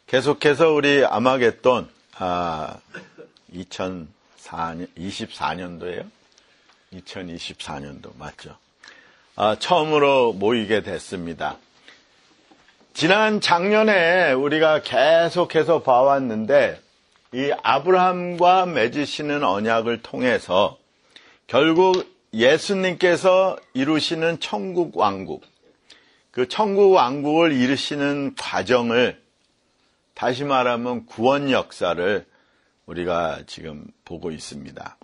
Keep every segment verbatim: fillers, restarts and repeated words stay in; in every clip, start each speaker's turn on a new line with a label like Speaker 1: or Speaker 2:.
Speaker 1: 계속해서 우리 아마겟돈, 아, 이천사 년, 이십사 년도에요? 이천이십사 년도, 맞죠? 아, 처음으로 모이게 됐습니다. 지난 작년에 우리가 계속해서 봐왔는데, 이 아브라함과 맺으시는 언약을 통해서 결국 예수님께서 이루시는 천국 왕국, 그 천국 왕국을 이루시는 과정을, 다시 말하면 구원 역사를 우리가 지금 보고 있습니다.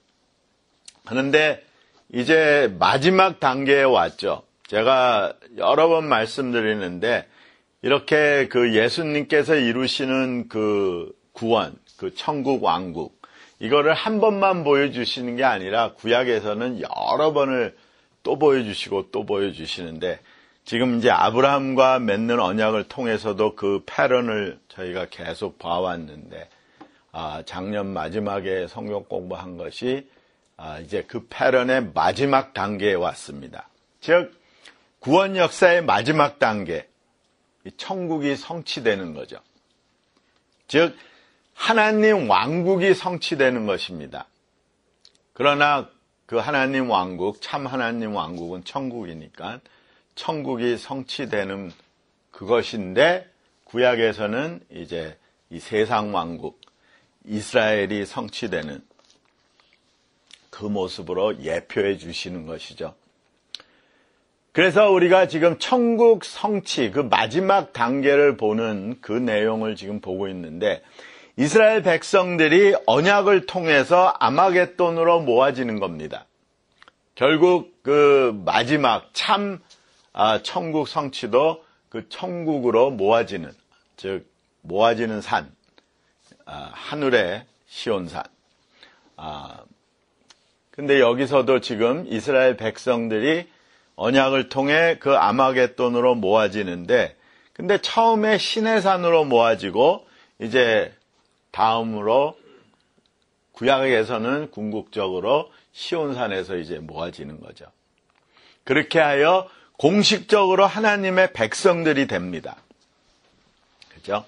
Speaker 1: 그런데 이제 마지막 단계에 왔죠. 제가 여러 번 말씀드리는데 이렇게 그 예수님께서 이루시는 그 구원, 그 천국 왕국, 이거를 한 번만 보여주시는 게 아니라 구약에서는 여러 번을 또 보여주시고 또 보여주시는데, 지금 이제 아브라함과 맺는 언약을 통해서도 그 패런을 저희가 계속 봐왔는데, 아, 작년 마지막에 성경 공부한 것이 아, 이제 그 패런의 마지막 단계에 왔습니다. 즉 구원 역사의 마지막 단계, 천국이 성취되는 거죠. 즉 하나님 왕국이 성취되는 것입니다. 그러나 그 하나님 왕국, 참 하나님 왕국은 천국이니까 천국이 성취되는 그것인데, 구약에서는 이제 이 세상 왕국, 이스라엘이 성취되는 그 모습으로 예표해 주시는 것이죠. 그래서 우리가 지금 천국 성취, 그 마지막 단계를 보는 그 내용을 지금 보고 있는데, 이스라엘 백성들이 언약을 통해서 아마겟돈으로 모아지는 겁니다. 결국 그 마지막 참 아, 천국 성취도 그 천국으로 모아지는, 즉 모아지는 산, 아, 하늘의 시온산. 아, 근데 여기서도 지금 이스라엘 백성들이 언약을 통해 그 아마겟돈으로 모아지는데, 근데 처음에 시내산으로 모아지고 이제 다음으로 구약에서는 궁극적으로 시온산에서 이제 모아지는 거죠. 그렇게 하여 공식적으로 하나님의 백성들이 됩니다. 그죠?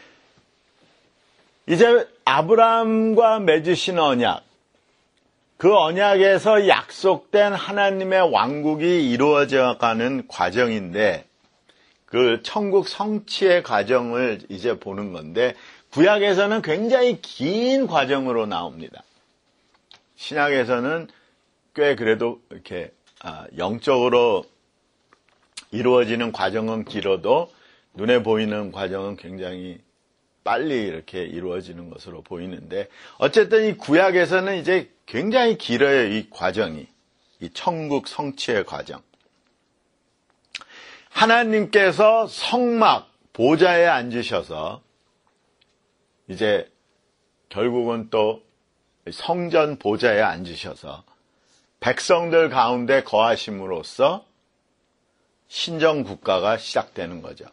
Speaker 1: 이제 아브라함과 맺으신 언약, 그 언약에서 약속된 하나님의 왕국이 이루어져가는 과정인데, 그 천국 성취의 과정을 이제 보는 건데, 구약에서는 굉장히 긴 과정으로 나옵니다. 신약에서는 꽤 그래도 이렇게 영적으로 이루어지는 과정은 길어도 눈에 보이는 과정은 굉장히 빨리 이렇게 이루어지는 것으로 보이는데, 어쨌든 이 구약에서는 이제 굉장히 길어요, 이 과정이. 이 천국 성취의 과정. 하나님께서 성막, 보좌에 앉으셔서 이제 결국은 또 성전 보좌에 앉으셔서 백성들 가운데 거하심으로써 신정 국가가 시작되는 거죠.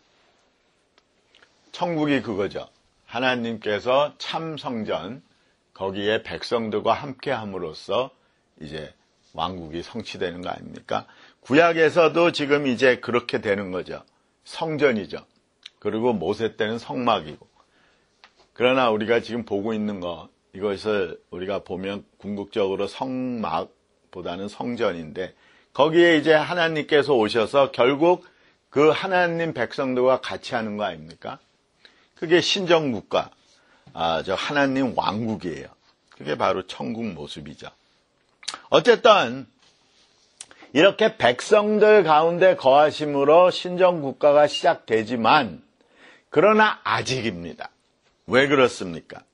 Speaker 1: 천국이 그거죠. 하나님께서 참 성전, 거기에 백성들과 함께 함으로써 이제 왕국이 성취되는 거 아닙니까? 구약에서도 지금 이제 그렇게 되는 거죠. 성전이죠. 그리고 모세 때는 성막이고. 그러나 우리가 지금 보고 있는 거, 이것을 우리가 보면 궁극적으로 성막보다는 성전인데, 거기에 이제 하나님께서 오셔서 결국 그 하나님 백성들과 같이 하는 거 아닙니까? 그게 신정국가, 아, 저 하나님 왕국이에요. 그게 바로 천국 모습이죠. 어쨌든 이렇게 백성들 가운데 거하심으로 신정국가가 시작되지만, 그러나 아직입니다. 왜 그렇습니까?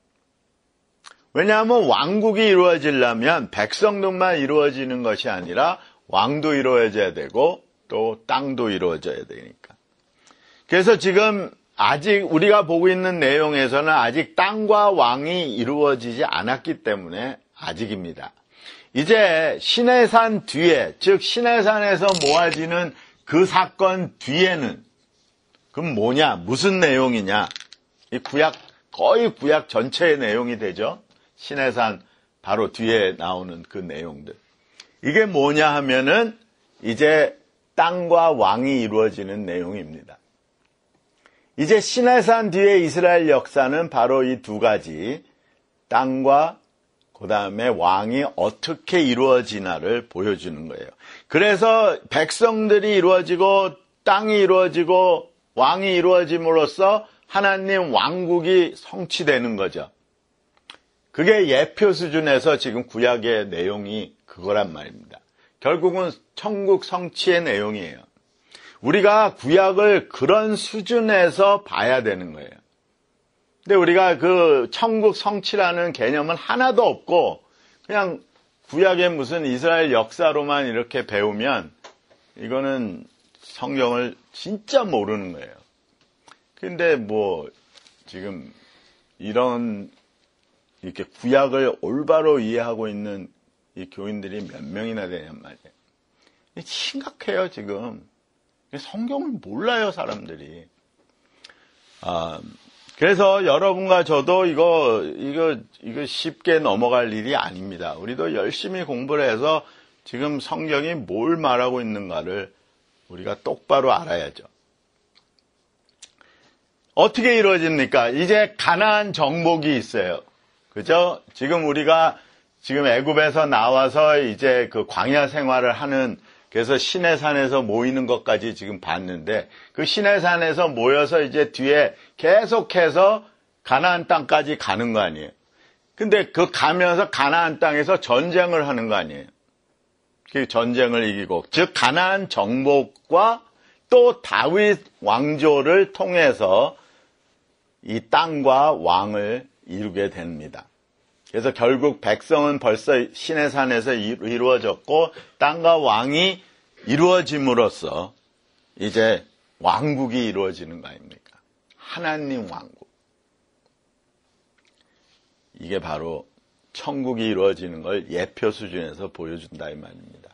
Speaker 1: 왜냐하면 왕국이 이루어지려면 백성들만 이루어지는 것이 아니라 왕도 이루어져야 되고 또 땅도 이루어져야 되니까. 그래서 지금 아직 우리가 보고 있는 내용에서는 아직 땅과 왕이 이루어지지 않았기 때문에 아직입니다. 이제 시내산 뒤에, 즉 시내산에서 모아지는 그 사건 뒤에는 그럼 뭐냐? 무슨 내용이냐? 이 구약, 거의 구약 전체의 내용이 되죠. 시내산 바로 뒤에 나오는 그 내용들. 이게 뭐냐 하면은 이제 땅과 왕이 이루어지는 내용입니다. 이제 시내산 뒤에 이스라엘 역사는 바로 이 두 가지, 땅과 그 다음에 왕이 어떻게 이루어지나를 보여주는 거예요. 그래서 백성들이 이루어지고 땅이 이루어지고 왕이 이루어짐으로써 하나님 왕국이 성취되는 거죠. 그게 예표 수준에서 지금 구약의 내용이 그거란 말입니다. 결국은 천국 성취의 내용이에요. 우리가 구약을 그런 수준에서 봐야 되는 거예요. 근데 우리가 그 천국 성취라는 개념은 하나도 없고 그냥 구약의 무슨 이스라엘 역사로만 이렇게 배우면 이거는 성경을 진짜 모르는 거예요. 근데 뭐 지금 이런 이렇게 구약을 올바로 이해하고 있는 이 교인들이 몇 명이나 되냔 말이에요. 심각해요, 지금. 성경을 몰라요, 사람들이. 아, 그래서 여러분과 저도 이거, 이거, 이거 쉽게 넘어갈 일이 아닙니다. 우리도 열심히 공부를 해서 지금 성경이 뭘 말하고 있는가를 우리가 똑바로 알아야죠. 어떻게 이루어집니까? 이제 가나안 정복이 있어요. 그죠? 지금 우리가 지금 애굽에서 나와서 이제 그 광야 생활을 하는, 그래서 시내산에서 모이는 것까지 지금 봤는데, 그 시내산에서 모여서 이제 뒤에 계속해서 가나안 땅까지 가는 거 아니에요. 근데 그 가면서 가나안 땅에서 전쟁을 하는 거 아니에요. 그 전쟁을 이기고, 즉 가나안 정복과 또 다윗 왕조를 통해서 이 땅과 왕을 이루게 됩니다. 그래서 결국 백성은 벌써 시내산에서 이루어졌고 땅과 왕이 이루어짐으로써 이제 왕국이 이루어지는 거 아닙니까? 하나님 왕국. 이게 바로 천국이 이루어지는 걸 예표 수준에서 보여준다 이 말입니다.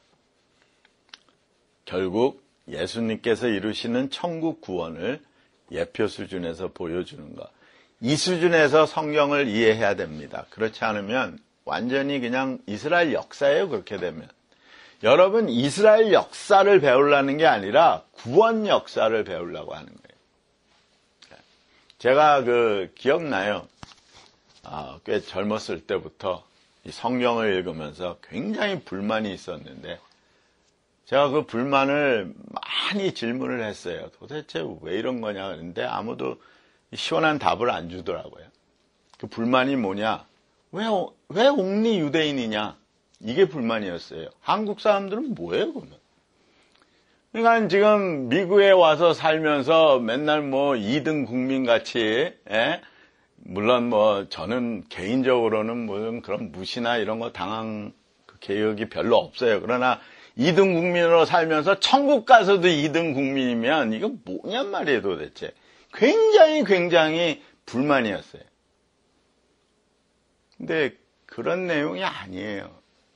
Speaker 1: 결국 예수님께서 이루시는 천국 구원을 예표 수준에서 보여주는 것. 이 수준에서 성경을 이해해야 됩니다. 그렇지 않으면 완전히 그냥 이스라엘 역사예요, 그렇게 되면. 여러분, 이스라엘 역사를 배우려는 게 아니라 구원 역사를 배우려고 하는 거예요. 제가 그 기억나요. 아, 꽤 젊었을 때부터 이 성경을 읽으면서 굉장히 불만이 있었는데 제가 그 불만을 많이 질문을 했어요. 도대체 왜 이런 거냐 그랬는데 아무도 시원한 답을 안 주더라고요. 그 불만이 뭐냐? 왜, 왜 옥리 유대인이냐? 이게 불만이었어요. 한국 사람들은 뭐예요, 그러면? 그러니까 지금 미국에 와서 살면서 맨날 뭐 이 등 국민같이, 예? 물론 뭐 저는 개인적으로는 무슨 그런 무시나 이런 거 당한 그 개혁이 별로 없어요. 그러나 이 등 국민으로 살면서 천국 가서도 이 등 국민이면 이거 뭐냔 말이에요, 도대체. 굉장히 굉장히 불만이었어요. 근데 그런 내용이 아니에요.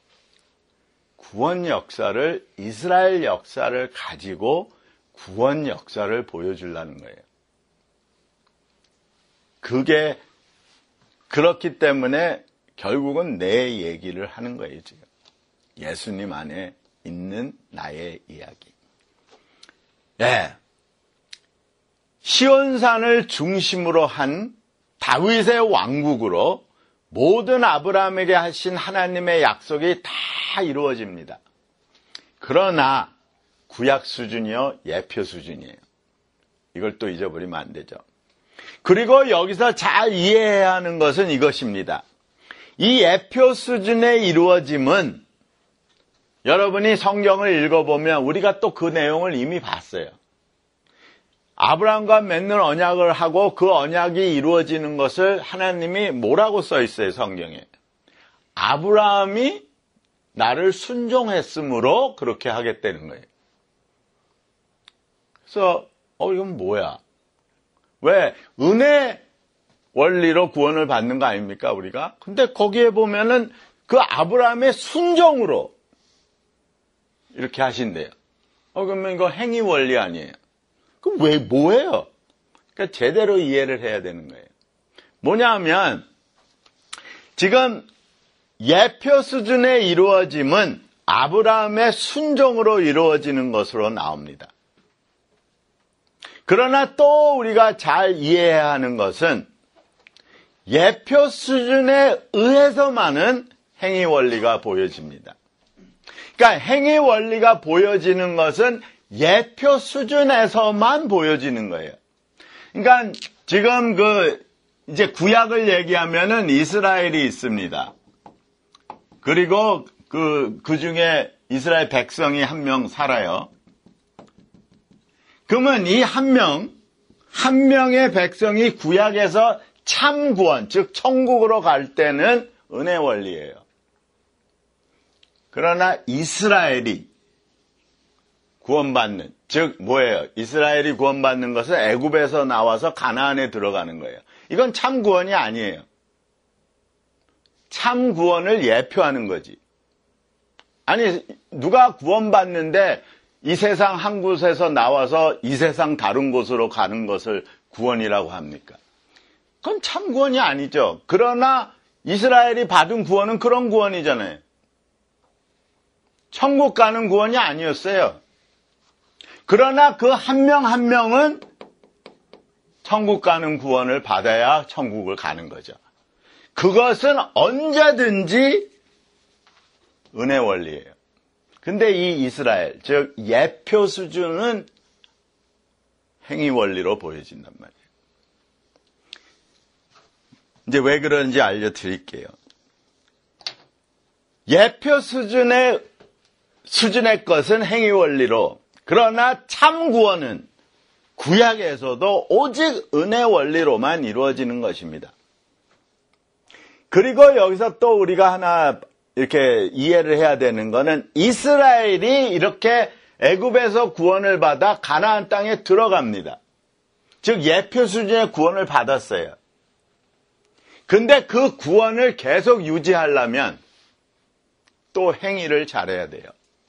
Speaker 1: 구원 역사를, 이스라엘 역사를 가지고 구원 역사를 보여주려는 거예요. 그게 그렇기 때문에 결국은 내 얘기를 하는 거예요, 지금. 예수님 안에 있는 나의 이야기. 예. 시온산을 중심으로 한 다윗의 왕국으로 모든 아브라함에게 하신 하나님의 약속이 다 이루어집니다. 그러나 구약 수준이요, 예표 수준이에요. 이걸 또 잊어버리면 안 되죠. 그리고 여기서 잘 이해해야 하는 것은 이것입니다. 이 예표 수준의 이루어짐은 여러분이 성경을 읽어보면 우리가 또 그 내용을 이미 봤어요. 아브라함과 맺는 언약을 하고 그 언약이 이루어지는 것을 하나님이 뭐라고 써 있어요, 성경에? 아브라함이 나를 순종했으므로 그렇게 하겠다는 거예요. 그래서 어 이건 뭐야? 왜? 은혜 원리로 구원을 받는 거 아닙니까, 우리가? 근데 거기에 보면은 그 아브라함의 순종으로 이렇게 하신대요. 어 그러면 이거 행위 원리 아니에요? 그럼 왜, 뭐예요? 그러니까 제대로 이해를 해야 되는 거예요. 뭐냐 하면, 지금 예표 수준의 이루어짐은 아브라함의 순종으로 이루어지는 것으로 나옵니다. 그러나 또 우리가 잘 이해해야 하는 것은 예표 수준에 의해서만은 행위 원리가 보여집니다. 그러니까 행위 원리가 보여지는 것은 예표 수준에서만 보여지는 거예요. 그러니까 지금 그 이제 구약을 얘기하면은 이스라엘이 있습니다. 그리고 그, 그 중에 이스라엘 백성이 한 명 살아요. 그러면 이 한 명, 한 명의 백성이 구약에서 참 구원, 즉 천국으로 갈 때는 은혜 원리예요. 그러나 이스라엘이 구원받는, 즉 뭐예요? 이스라엘이 구원받는 것은 애굽에서 나와서 가나안에 들어가는 거예요. 이건 참 구원이 아니에요. 참 구원을 예표하는 거지. 아니, 누가 구원받는데 이 세상 한 곳에서 나와서 이 세상 다른 곳으로 가는 것을 구원이라고 합니까? 그건 참 구원이 아니죠. 그러나 이스라엘이 받은 구원은 그런 구원이잖아요. 천국 가는 구원이 아니었어요. 그러나 그 한 명 한 명은 천국 가는 구원을 받아야 천국을 가는 거죠. 그것은 언제든지 은혜 원리예요. 근데 이 이스라엘, 즉 예표 수준은 행위 원리로 보여진단 말이에요. 이제 왜 그런지 알려드릴게요. 예표 수준의 수준의 것은 행위 원리로, 그러나 참 구원은 구약에서도 오직 은혜 원리로만 이루어지는 것입니다. 그리고 여기서 또 우리가 하나 이렇게 이해를 해야 되는 거는 이스라엘이 이렇게 애굽에서 구원을 받아 가나안 땅에 들어갑니다. 즉 예표 수준의 구원을 받았어요. 근데 그 구원을 계속 유지하려면 또 행위를 잘해야 돼요.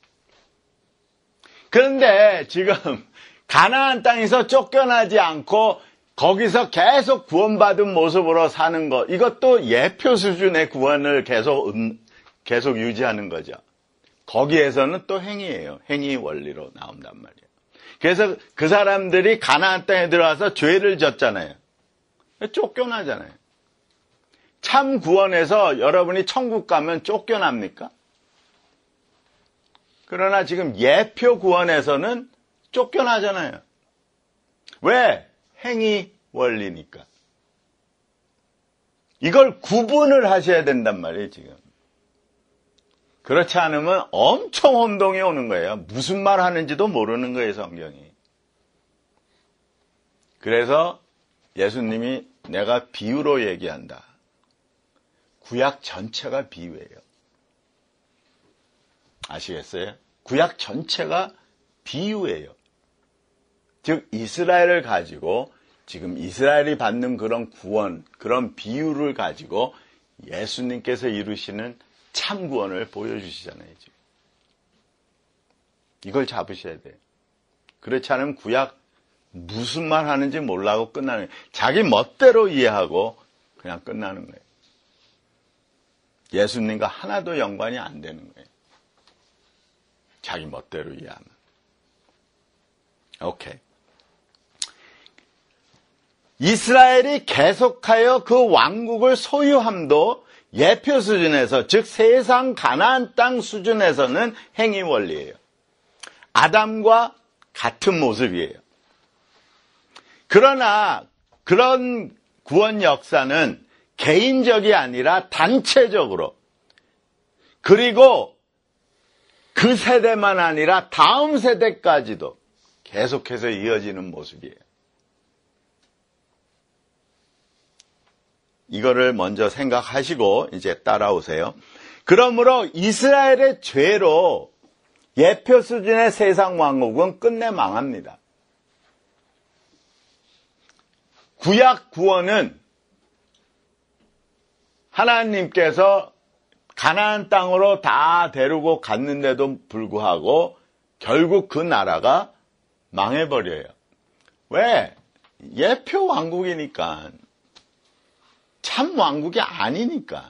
Speaker 1: 그런데 지금 가나안 땅에서 쫓겨나지 않고 거기서 계속 구원받은 모습으로 사는 것, 이것도 예표 수준의 구원을 계속 음, 계속 유지하는 거죠. 거기에서는 또 행위예요. 행위 원리로 나온단 말이에요. 그래서 그 사람들이 가나안 땅에 들어와서 죄를 졌잖아요. 쫓겨나잖아요. 참 구원에서 여러분이 천국 가면 쫓겨납니까? 그러나 지금 예표 구원에서는 쫓겨나잖아요. 왜? 행위 원리니까. 이걸 구분을 하셔야 된단 말이에요, 지금. 그렇지 않으면 엄청 혼동이 오는 거예요. 무슨 말 하는지도 모르는 거예요, 성경이. 그래서 예수님이 내가 비유로 얘기한다. 구약 전체가 비유예요. 아시겠어요? 구약 전체가 비유예요. 즉 이스라엘을 가지고 지금 이스라엘이 받는 그런 구원, 그런 비유를 가지고 예수님께서 이루시는 참 구원을 보여주시잖아요. 지금. 이걸 잡으셔야 돼요. 그렇지 않으면 구약 무슨 말 하는지 몰라고 끝나는 거예요. 자기 멋대로 이해하고 그냥 끝나는 거예요. 예수님과 하나도 연관이 안 되는 거예요. 자기 멋대로 이해하면. 오케이. 이스라엘이 계속하여 그 왕국을 소유함도 예표 수준에서, 즉 세상 가나안 땅 수준에서는 행위 원리예요. 아담과 같은 모습이에요. 그러나 그런 구원 역사는 개인적이 아니라 단체적으로, 그리고 그 세대만 아니라 다음 세대까지도 계속해서 이어지는 모습이에요. 이거를 먼저 생각하시고 이제 따라오세요. 그러므로 이스라엘의 죄로 예표 수준의 세상 왕국은 끝내 망합니다. 구약 구원은 하나님께서 가나안 땅으로 다 데리고 갔는데도 불구하고 결국 그 나라가 망해버려요. 왜? 예표 왕국이니까. 참 왕국이 아니니까.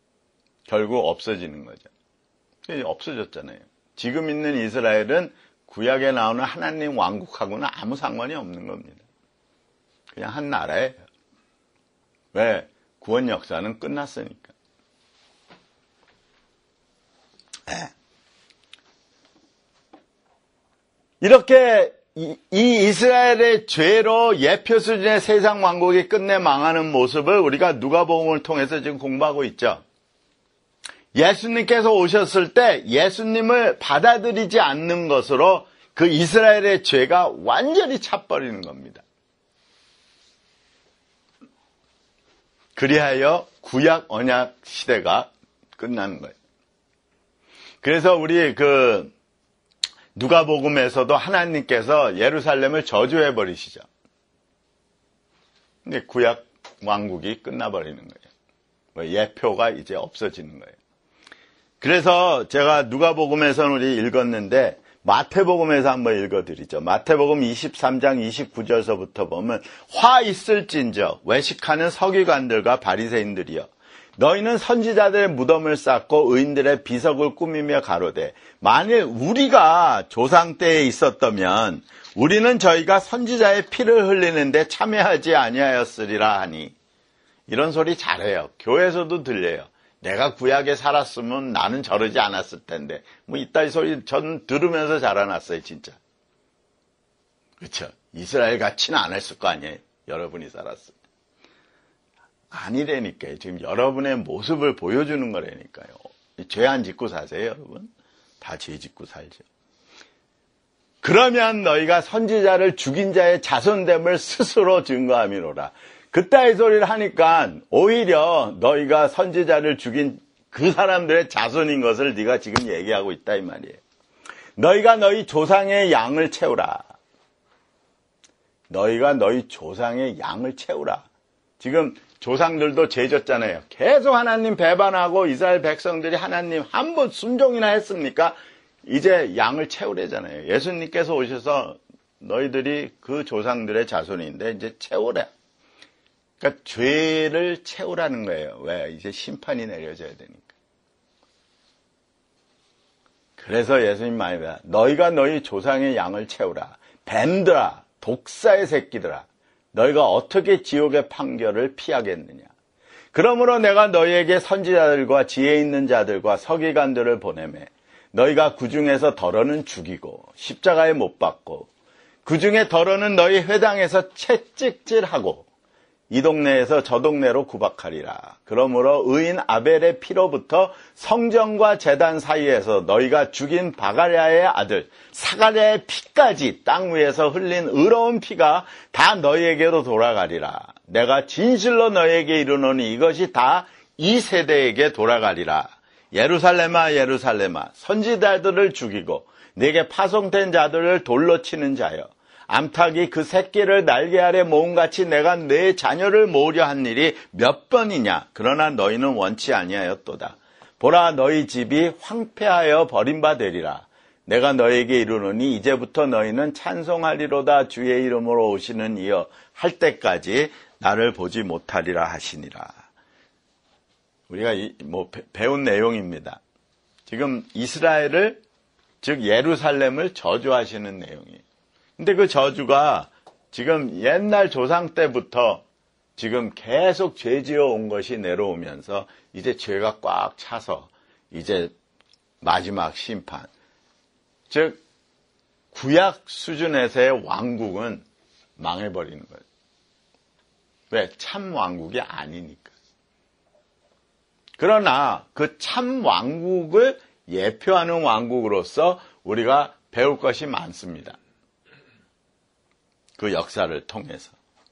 Speaker 1: 결국 없어지는 거죠. 없어졌잖아요. 지금 있는 이스라엘은 구약에 나오는 하나님 왕국하고는 아무 상관이 없는 겁니다. 그냥 한 나라예요. 왜? 구원 역사는 끝났으니까. 네. 이렇게 이, 이 이스라엘의 죄로 예표 수준의 세상 왕국이 끝내 망하는 모습을 우리가 누가복음을 통해서 지금 공부하고 있죠. 예수님께서 오셨을 때 예수님을 받아들이지 않는 것으로 그 이스라엘의 죄가 완전히 차버리는 겁니다. 그리하여 구약 언약 시대가 끝나는 거예요. 그래서 우리 그 누가복음에서도 하나님께서 예루살렘을 저주해 버리시죠. 근데 구약 왕국이 끝나버리는 거예요. 예표가 이제 없어지는 거예요. 그래서 제가 누가복음에서는 우리 읽었는데 마태복음에서 한번 읽어드리죠. 마태복음 이십삼 장 이십구 절서부터 보면 화 있을진저 외식하는 서기관들과 바리새인들이여 너희는 선지자들의 무덤을 쌓고 의인들의 비석을 꾸미며 가로되 만일 우리가 조상 때에 있었다면 우리는 저희가 선지자의 피를 흘리는데 참여하지 아니하였으리라 하니 이런 소리 잘해요. 교회에서도 들려요. 내가 구약에 살았으면 나는 저러지 않았을 텐데 뭐 이따위 소리 전 들으면서 자라났어요. 진짜. 그렇죠. 이스라엘 같이는 안 했을 거 아니에요. 여러분이 살았으면. 아니라니까요. 지금 여러분의 모습을 보여주는 거라니까요. 죄 안 짓고 사세요, 여러분? 다 죄 짓고 살죠. 그러면 너희가 선지자를 죽인 자의 자손됨을 스스로 증거함이로라. 그따위 소리를 하니까 오히려 너희가 선지자를 죽인 그 사람들의 자손인 것을 네가 지금 얘기하고 있다 이 말이에요. 너희가 너희 조상의 양을 채우라. 너희가 너희 조상의 양을 채우라. 지금 조상들도 죄 졌잖아요. 계속 하나님 배반하고 이스라엘 백성들이 하나님 한 번 순종이나 했습니까? 이제 양을 채우래잖아요. 예수님께서 오셔서 너희들이 그 조상들의 자손인데 이제 채우래. 그러니까 죄를 채우라는 거예요. 왜? 이제 심판이 내려져야 되니까. 그래서 예수님 말입니다. 너희가 너희 조상의 양을 채우라. 뱀들아, 독사의 새끼들아. 너희가 어떻게 지옥의 판결을 피하겠느냐. 그러므로 내가 너희에게 선지자들과 지혜 있는 자들과 서기관들을 보내매 너희가 그 중에서 덜어는 죽이고 십자가에 못 박고 그 중에 덜어는 너희 회당에서 채찍질하고 이 동네에서 저 동네로 구박하리라. 그러므로 의인 아벨의 피로부터 성전과 제단 사이에서 너희가 죽인 바가랴의 아들 사가랴의 피까지 땅 위에서 흘린 의로운 피가 다 너희에게로 돌아가리라. 내가 진실로 너희에게 이르노니 이것이 다 이 세대에게 돌아가리라. 예루살렘아 예루살렘아 선지자들을 죽이고 내게 파송된 자들을 돌로 치는 자여 암탉이 그 새끼를 날개 아래 모음같이 내가 내 자녀를 모으려 한 일이 몇 번이냐. 그러나 너희는 원치 아니하였도다. 보라 너희 집이 황폐하여 버림받으리라. 내가 너희에게 이르노니 이제부터 너희는 찬송하리로다. 주의 이름으로 오시는 이여 할 때까지 나를 보지 못하리라 하시니라. 우리가 이, 뭐 배운 내용입니다. 지금 이스라엘을 즉 예루살렘을 저주하시는 내용이에요. 근데 그 저주가 지금 옛날 조상 때부터 지금 계속 죄지어 온 것이 내려오면서 이제 죄가 꽉 차서 이제 마지막 심판. 즉 구약 수준에서의 왕국은 망해버리는 거예요. 왜? 참 왕국이 아니니까. 그러나 그 참 왕국을 예표하는 왕국으로서 우리가 배울 것이 많습니다. 그 역사를 통해서.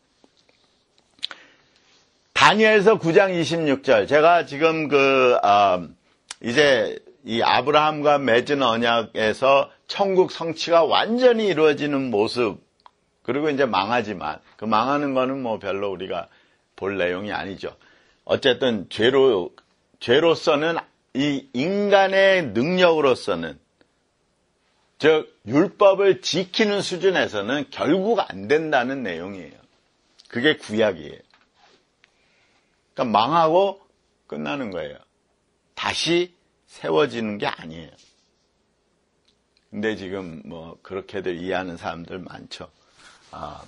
Speaker 1: 다니엘서 구 장 이십육 절. 제가 지금 그, 어, 이제 이 아브라함과 맺은 언약에서 천국 성취가 완전히 이루어지는 모습, 그리고 이제 망하지만, 그 망하는 거는 뭐 별로 우리가 볼 내용이 아니죠. 어쨌든 죄로, 죄로서는 이 인간의 능력으로서는 즉 율법을 지키는 수준에서는 결국 안 된다는 내용이에요. 그게 구약이에요. 그러니까 망하고 끝나는 거예요. 다시 세워지는 게 아니에요. 근데 지금 뭐 그렇게들 이해하는 사람들 많죠. 아,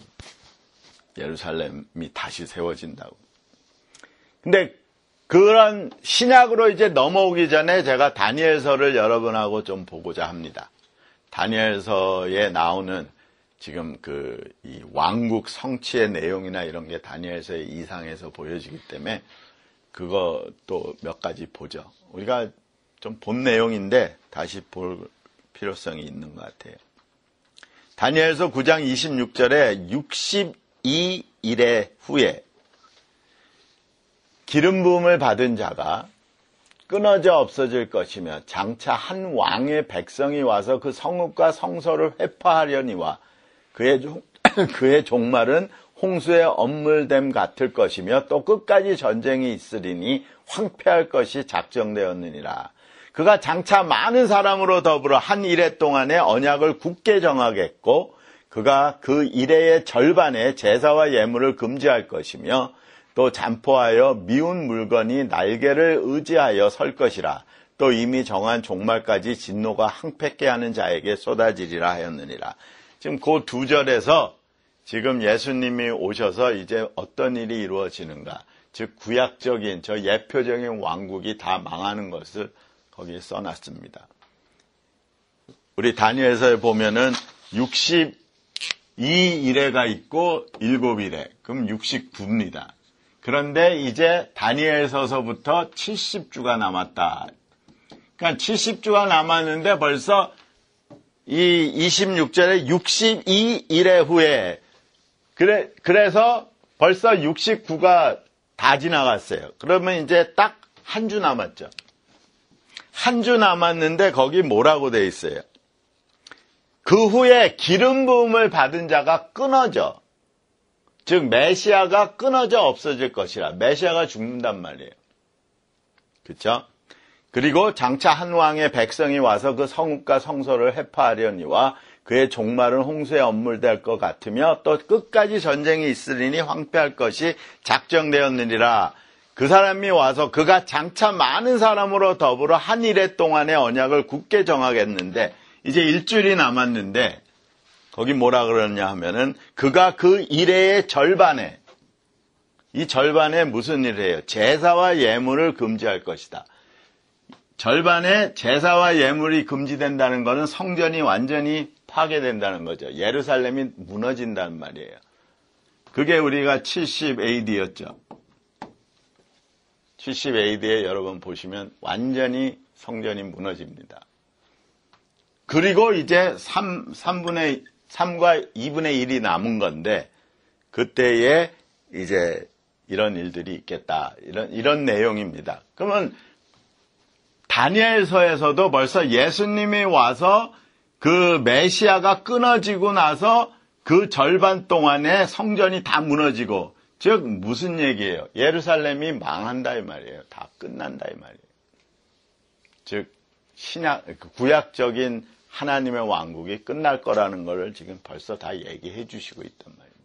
Speaker 1: 예루살렘이 다시 세워진다고. 근데 그런 신약으로 이제 넘어오기 전에 제가 다니엘서를 여러분하고 좀 보고자 합니다. 다니엘서에 나오는 지금 그 이 왕국 성취의 내용이나 이런 게 다니엘서의 이상에서 보여지기 때문에 그것도 몇 가지 보죠. 우리가 좀 본 내용인데 다시 볼 필요성이 있는 것 같아요. 다니엘서 구 장 이십육 절에 육십이 일의 후에 기름 부음을 받은 자가 끊어져 없어질 것이며 장차 한 왕의 백성이 와서 그 성읍과 성소를 회파하려니와 그의, 종, 그의 종말은 홍수의 엄물됨 같을 것이며 또 끝까지 전쟁이 있으리니 황폐할 것이 작정되었느니라. 그가 장차 많은 사람으로 더불어 한 이래 동안의 언약을 굳게 정하겠고 그가 그 이래의 절반의 제사와 예물을 금지할 것이며 또 잠포하여 미운 물건이 날개를 의지하여 설 것이라. 또 이미 정한 종말까지 진노가 항폐케 하는 자에게 쏟아지리라 하였느니라. 지금 그 두 절에서 지금 예수님이 오셔서 이제 어떤 일이 이루어지는가, 즉 구약적인 저 예표적인 왕국이 다 망하는 것을 거기에 써놨습니다. 우리 다니엘서에 보면은 육십이 일회가 있고 일곱 일회, 그럼 육십구입니다. 그런데 이제 다니엘서서부터 칠십 주가 남았다. 그러니까 칠십 주가 남았는데 벌써 이 이십육 절에 육십이 일회 후에 그래, 그래서 벌써 육십구가 다 지나갔어요. 그러면 이제 딱 한 주 남았죠. 한 주 남았는데 거기 뭐라고 돼 있어요? 그 후에 기름 부음을 받은 자가 끊어져. 즉 메시아가 끊어져 없어질 것이라. 메시아가 죽는단 말이에요. 그렇죠? 그리고 장차 한 왕의 백성이 와서 그 성읍과 성소를 회파하려니와 그의 종말은 홍수에 엄물될 것 같으며 또 끝까지 전쟁이 있으리니 황폐할 것이 작정되었느니라. 그 사람이 와서 그가 장차 많은 사람으로 더불어 한 일해 동안의 언약을 굳게 정하겠는데 이제 일주일이 남았는데 거기 뭐라 그러냐 하면은 그가 그 일해의 절반에, 이 절반에 무슨 일을 해요? 제사와 예물을 금지할 것이다. 절반에 제사와 예물이 금지된다는 것은 성전이 완전히 파괴된다는 거죠. 예루살렘이 무너진다는 말이에요. 그게 우리가 칠십 에이디였죠. 칠십 에이디에 여러분 보시면 완전히 성전이 무너집니다. 그리고 이제 삼, 삼분의, 삼과 이분의 일이 남은 건데, 그때에 이제 이런 일들이 있겠다. 이런, 이런 내용입니다. 그러면 다니엘서에서도 벌써 예수님이 와서 그 메시아가 끊어지고 나서 그 절반 동안에 성전이 다 무너지고, 즉 무슨 얘기예요? 예루살렘이 망한다 이 말이에요. 다 끝난다 이 말이에요. 즉 신약, 구약적인 하나님의 왕국이 끝날 거라는 것을 지금 벌써 다 얘기해 주시고 있단 말입니다.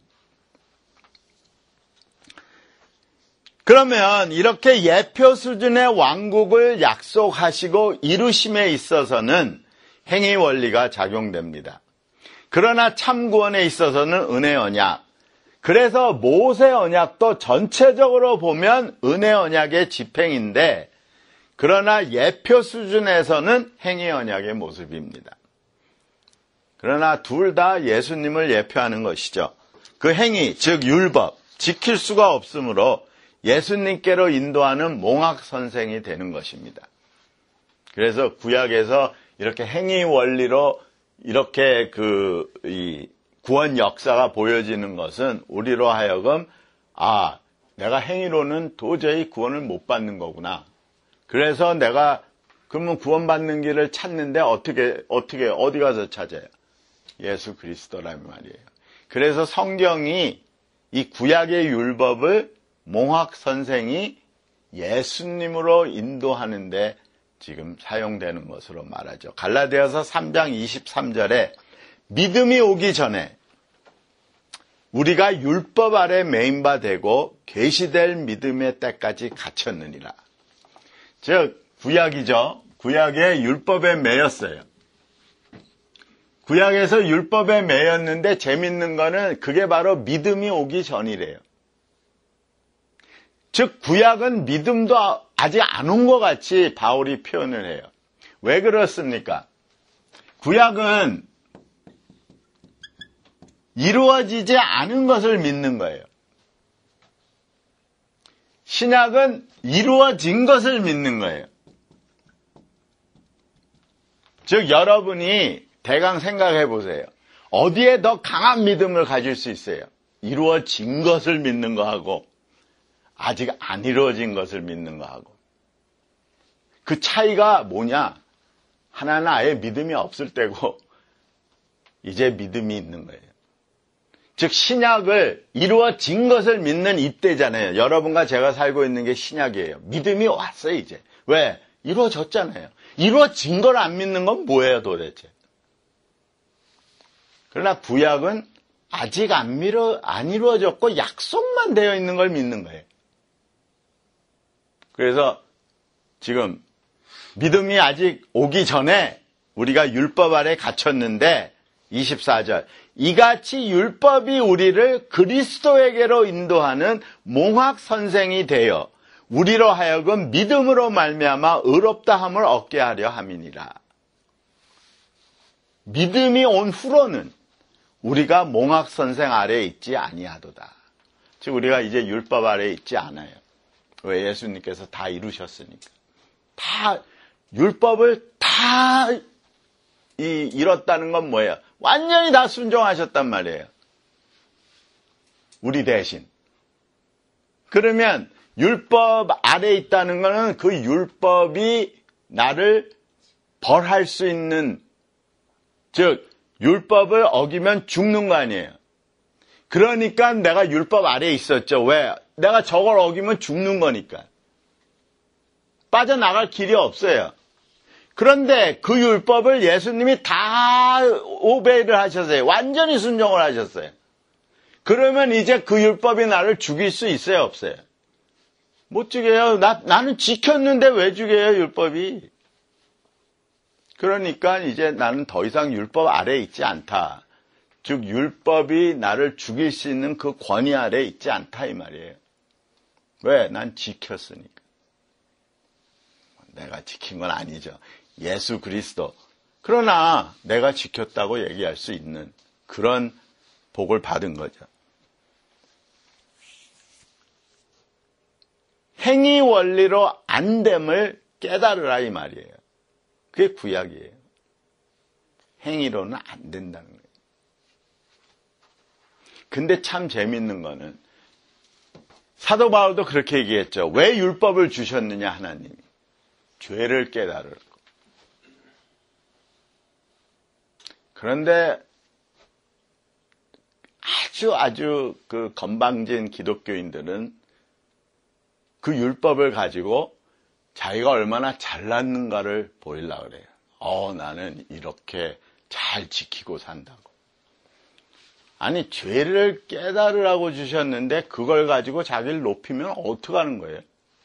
Speaker 1: 그러면 이렇게 예표 수준의 왕국을 약속하시고 이루심에 있어서는 행위 원리가 작용됩니다. 그러나 참 구원에 있어서는 은혜 언약. 그래서 모세 언약도 전체적으로 보면 은혜 언약의 집행인데, 그러나 예표 수준에서는 행위 언약의 모습입니다. 그러나 둘 다 예수님을 예표하는 것이죠. 그 행위, 즉 율법, 지킬 수가 없으므로 예수님께로 인도하는 몽학 선생이 되는 것입니다. 그래서 구약에서 이렇게 행위 원리로 이렇게 그 이 구원 역사가 보여지는 것은 우리로 하여금 아, 내가 행위로는 도저히 구원을 못 받는 거구나. 그래서 내가 그러면 구원받는 길을 찾는데 어떻게 어떻게 어디 가서 찾아요? 예수 그리스도라는 말이에요. 그래서 성경이 이 구약의 율법을 몽학 선생이 예수님으로 인도하는데 지금 사용되는 것으로 말하죠. 갈라디아서 삼 장 이십삼 절에 믿음이 오기 전에 우리가 율법 아래 매인 바 되고 계시될 믿음의 때까지 갇혔느니라. 즉 구약이죠. 구약의 율법에 매였어요. 구약에서 율법에 매였는데 재밌는 거는 그게 바로 믿음이 오기 전이래요. 즉 구약은 믿음도 아직 안 온 것 같이 바울이 표현을 해요. 왜 그렇습니까? 구약은 이루어지지 않은 것을 믿는 거예요. 신약은 이루어진 것을 믿는 거예요. 즉 여러분이 대강 생각해 보세요. 어디에 더 강한 믿음을 가질 수 있어요? 이루어진 것을 믿는 거하고 아직 안 이루어진 것을 믿는 거하고. 그 차이가 뭐냐? 하나는 아예 믿음이 없을 때고 이제 믿음이 있는 거예요. 즉 신약을 이루어진 것을 믿는 이때잖아요. 여러분과 제가 살고 있는 게 신약이에요. 믿음이 왔어요 이제. 왜? 이루어졌잖아요. 이루어진 걸 안 믿는 건 뭐예요 도대체? 그러나 구약은 아직 안, 미뤄, 안 이루어졌고 약속만 되어 있는 걸 믿는 거예요. 그래서 지금 믿음이 아직 오기 전에 우리가 율법 아래 갇혔는데 이십사 절 이같이 율법이 우리를 그리스도에게로 인도하는 몽학 선생이 되어 우리로 하여금 믿음으로 말미암아 의롭다함을 얻게 하려 함이니라. 믿음이 온 후로는 우리가 몽학 선생 아래에 있지 아니하도다. 즉 우리가 이제 율법 아래에 있지 않아요. 왜? 예수님께서 다 이루셨으니까. 다 율법을 다 이, 이뤘다는 건 뭐예요? 완전히 다 순종하셨단 말이에요. 우리 대신. 그러면 율법 아래에 있다는 것은 그 율법이 나를 벌할 수 있는, 즉 율법을 어기면 죽는 거 아니에요. 그러니까 내가 율법 아래에 있었죠. 왜? 내가 저걸 어기면 죽는 거니까. 빠져나갈 길이 없어요. 그런데 그 율법을 예수님이 다 오베이를 하셨어요. 완전히 순종을 하셨어요. 그러면 이제 그 율법이 나를 죽일 수 있어요, 없어요? 못 죽여요. 나, 나는 지켰는데 왜 죽여요, 율법이? 그러니까 이제 나는 더 이상 율법 아래에 있지 않다. 즉 율법이 나를 죽일 수 있는 그 권위 아래에 있지 않다 이 말이에요. 왜? 난 지켰으니까. 내가 지킨 건 아니죠. 예수 그리스도. 그러나 내가 지켰다고 얘기할 수 있는 그런 복을 받은 거죠. 행위 원리로 안 됨을 깨달으라 이 말이에요. 그게 구약이에요. 행위로는 안 된다는 거예요. 근데 참 재밌는 거는 사도 바울도 그렇게 얘기했죠. 왜 율법을 주셨느냐 하나님이. 죄를 깨달으라고. 그런데 아주 아주 그 건방진 기독교인들은 그 율법을 가지고 자기가 얼마나 잘났는가를 보이려고 그래요. 어, 나는 이렇게 잘 지키고 산다고. 아니, 죄를 깨달으라고 주셨는데 그걸 가지고 자기를 높이면 어떡하는 거예요?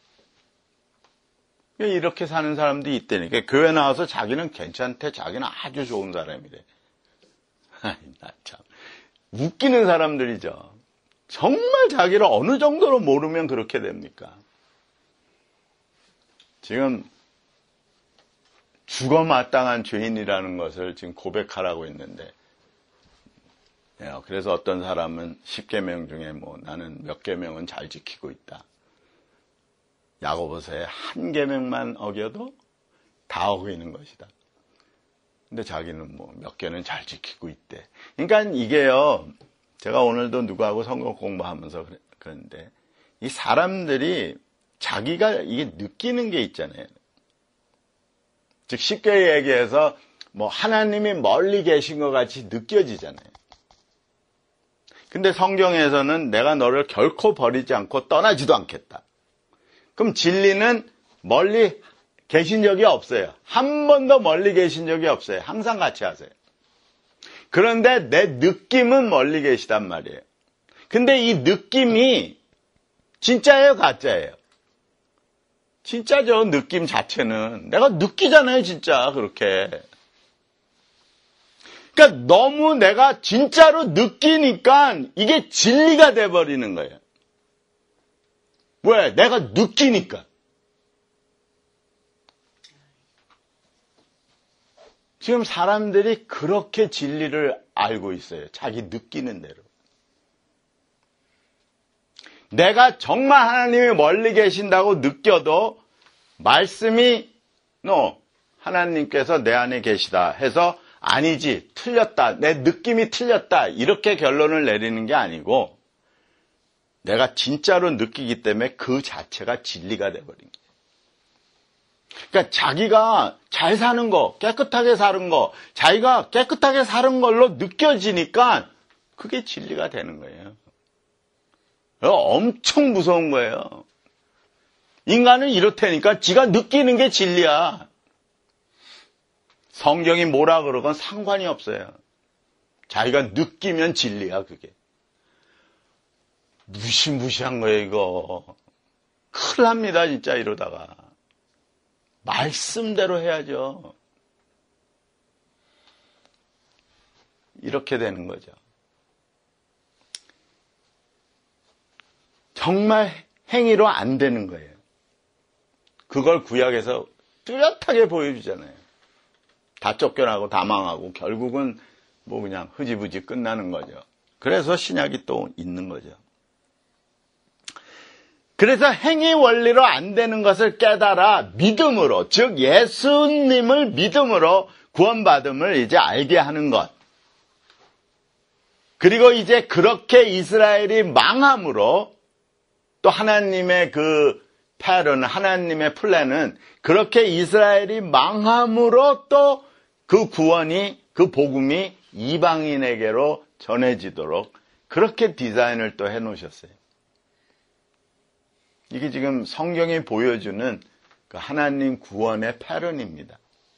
Speaker 1: 이렇게 사는 사람들이 있다니까. 교회 나와서 자기는 괜찮대. 자기는 아주 좋은 사람이래. 아이, 나 참. 웃기는 사람들이죠. 정말 자기를 어느 정도로 모르면 그렇게 됩니까? 지금 죽어 마땅한 죄인이라는 것을 지금 고백하라고 했는데, 그래서 어떤 사람은 십 계명 중에 뭐 나는 몇 계명은 잘 지키고 있다. 야고보서에 한 계명만 어겨도 다 어기는 것이다. 근데 자기는 뭐 몇 개는 잘 지키고 있대. 그러니까 이게요, 제가 오늘도 누구하고 성경 공부하면서 그런데 이 사람들이 자기가 이게 느끼는 게 있잖아요. 즉 쉽게 얘기해서 뭐 하나님이 멀리 계신 것 같이 느껴지잖아요. 근데 성경에서는 내가 너를 결코 버리지 않고 떠나지도 않겠다. 그럼 진리는 멀리 계신 적이 없어요. 한 번도 멀리 계신 적이 없어요. 항상 같이 하세요. 그런데 내 느낌은 멀리 계시단 말이에요. 근데 이 느낌이 진짜예요, 가짜예요? 진짜죠, 느낌 자체는. 내가 느끼잖아요, 진짜, 그렇게. 그러니까 너무 내가 진짜로 느끼니까 이게 진리가 돼버리는 거예요. 왜? 내가 느끼니까. 지금 사람들이 그렇게 진리를 알고 있어요. 자기 느끼는 대로. 내가 정말 하나님이 멀리 계신다고 느껴도 말씀이 너 하나님께서 내 안에 계시다 해서 아니지, 틀렸다, 내 느낌이 틀렸다 이렇게 결론을 내리는 게 아니고 내가 진짜로 느끼기 때문에 그 자체가 진리가 돼버린 거예요. 그러니까 자기가 잘 사는 거, 깨끗하게 사는 거, 자기가 깨끗하게 사는 걸로 느껴지니까 그게 진리가 되는 거예요. 엄청 무서운 거예요. 인간은 이렇다니까 지가 느끼는 게 진리야. 성경이 뭐라 그러건 상관이 없어요. 자기가 느끼면 진리야, 그게. 무시무시한 거예요, 이거. 큰일 납니다, 진짜 이러다가. 말씀대로 해야죠. 이렇게 되는 거죠. 정말 행위로 안 되는 거예요. 그걸 구약에서 뚜렷하게 보여주잖아요. 다 쫓겨나고 다 망하고 결국은 뭐 그냥 흐지부지 끝나는 거죠. 그래서 신약이 또 있는 거죠. 그래서 행위 원리로 안 되는 것을 깨달아 믿음으로, 즉 예수님을 믿음으로 구원받음을 이제 알게 하는 것. 그리고 이제 그렇게 이스라엘이 망함으로 또 하나님의 그 패러는, 하나님의 플랜은 그렇게 이스라엘이 망함으로 또 그 구원이, 그 복음이 이방인에게로 전해지도록 그렇게 디자인을 또 해놓으셨어요. 이게 지금 성경이 보여주는 그 하나님 구원의 패런입니다.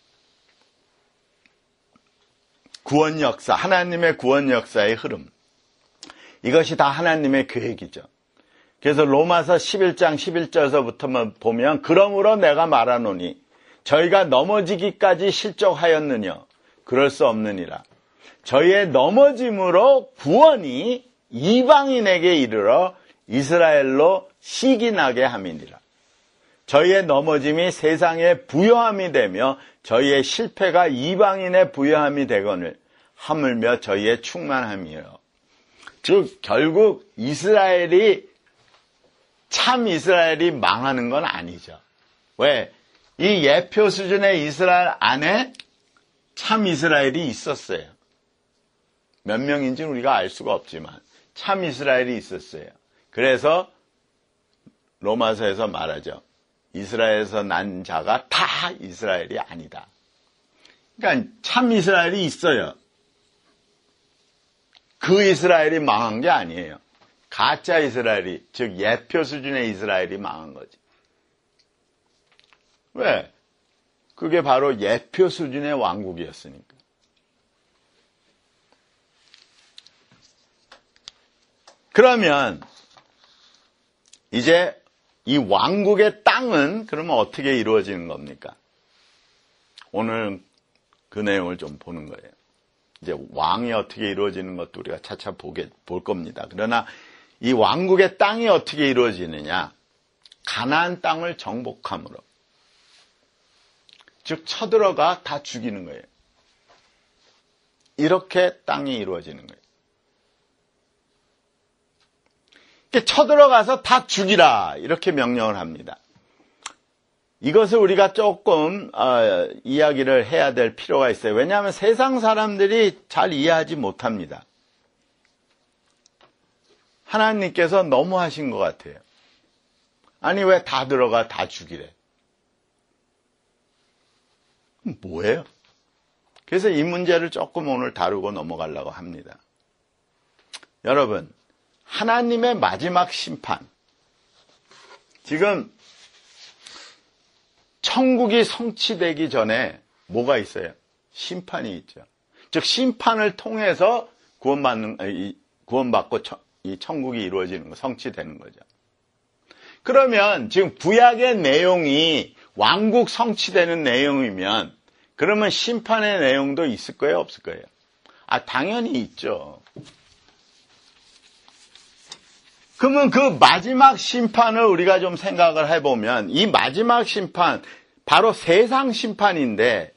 Speaker 1: 구원 역사, 하나님의 구원 역사의 흐름. 이것이 다 하나님의 계획이죠. 그래서 로마서 십일 장 십일 절서부터 보면 그러므로 내가 말하노니 저희가 넘어지기까지 실족하였느냐? 그럴 수 없느니라. 저희의 넘어짐으로 구원이 이방인에게 이르러 이스라엘로 시기나게 함이니라. 저희의 넘어짐이 세상에 부요함이 되며 저희의 실패가 이방인의 부요함이 되거늘 하물며 저희의 충만함이요. 즉 결국 이스라엘이 참 이스라엘이 망하는 건 아니죠. 왜? 이 예표 수준의 이스라엘 안에 참 이스라엘이 있었어요. 몇 명인지는 우리가 알 수가 없지만 참 이스라엘이 있었어요. 그래서 로마서에서 말하죠. 이스라엘에서 난 자가 다 이스라엘이 아니다. 그러니까 참 이스라엘이 있어요. 그 이스라엘이 망한 게 아니에요. 가짜 이스라엘이, 즉 예표 수준의 이스라엘이 망한 거지. 왜? 그게 바로 예표 수준의 왕국이었으니까. 그러면 이제 이 왕국의 땅은 그러면 어떻게 이루어지는 겁니까? 오늘 그 내용을 좀 보는 거예요. 이제 왕이 어떻게 이루어지는 것도 우리가 차차 보게, 볼 겁니다. 그러나 이 왕국의 땅이 어떻게 이루어지느냐? 가나안 땅을 정복함으로. 즉 쳐들어가 다 죽이는 거예요. 이렇게 땅이 이루어지는 거예요. 쳐들어가서 다 죽이라 이렇게 명령을 합니다. 이것을 우리가 조금 어, 이야기를 해야 될 필요가 있어요. 왜냐하면 세상 사람들이 잘 이해하지 못합니다. 하나님께서 너무하신 것 같아요. 아니 왜 다 들어가 다 죽이래? 뭐예요? 그래서 이 문제를 조금 오늘 다루고 넘어가려고 합니다. 여러분, 하나님의 마지막 심판. 지금 천국이 성취되기 전에 뭐가 있어요? 심판이 있죠. 즉 심판을 통해서 구원받는 구원받고 이 천국이 이루어지는 거, 성취되는 거죠. 그러면 지금 구약의 내용이 왕국 성취되는 내용이면 그러면 심판의 내용도 있을 거예요, 없을 거예요? 아, 당연히 있죠. 그러면 그 마지막 심판을 우리가 좀 생각을 해보면 이 마지막 심판, 바로 세상 심판인데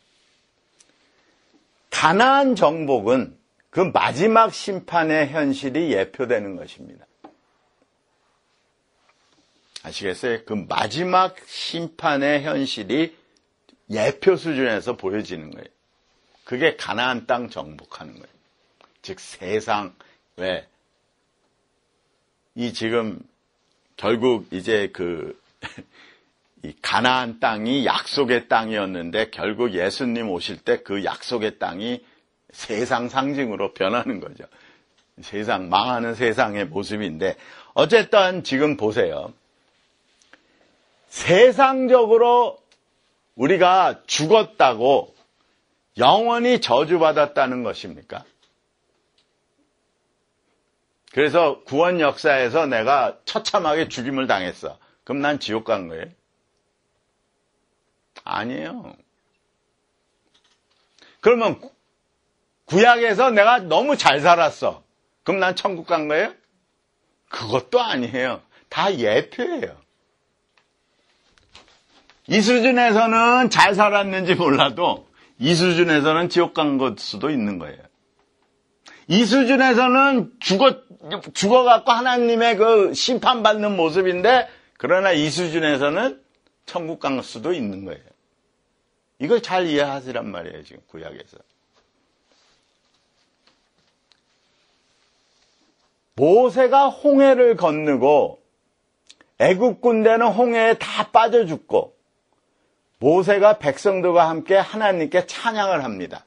Speaker 1: 가나안 정복은 그 마지막 심판의 현실이 예표되는 것입니다. 아시겠어요? 그 마지막 심판의 현실이 예표 수준에서 보여지는 거예요. 그게 가나안 땅 정복하는 거예요. 즉 세상, 왜? 이 지금 결국 이제 그 이 가나안 땅이 약속의 땅이었는데 결국 예수님 오실 때 그 약속의 땅이 세상 상징으로 변하는 거죠. 세상, 망하는 세상의 모습인데 어쨌든 지금 보세요. 세상적으로 우리가 죽었다고 영원히 저주받았다는 것입니까? 그래서 구원 역사에서 내가 처참하게 죽임을 당했어. 그럼 난 지옥 간 거예요? 아니에요. 그러면 구약에서 내가 너무 잘 살았어. 그럼 난 천국 간 거예요? 그것도 아니에요. 다 예표예요. 이 수준에서는 잘 살았는지 몰라도 이 수준에서는 지옥 간 걸 수도 있는 거예요. 이 수준에서는 죽어, 죽어갖고 하나님의 그 심판받는 모습인데 그러나 이 수준에서는 천국 간 수도 있는 거예요. 이걸 잘 이해하시란 말이에요, 지금 구약에서. 모세가 홍해를 건너고 애굽 군대는 홍해에 다 빠져 죽고 모세가 백성들과 함께 하나님께 찬양을 합니다.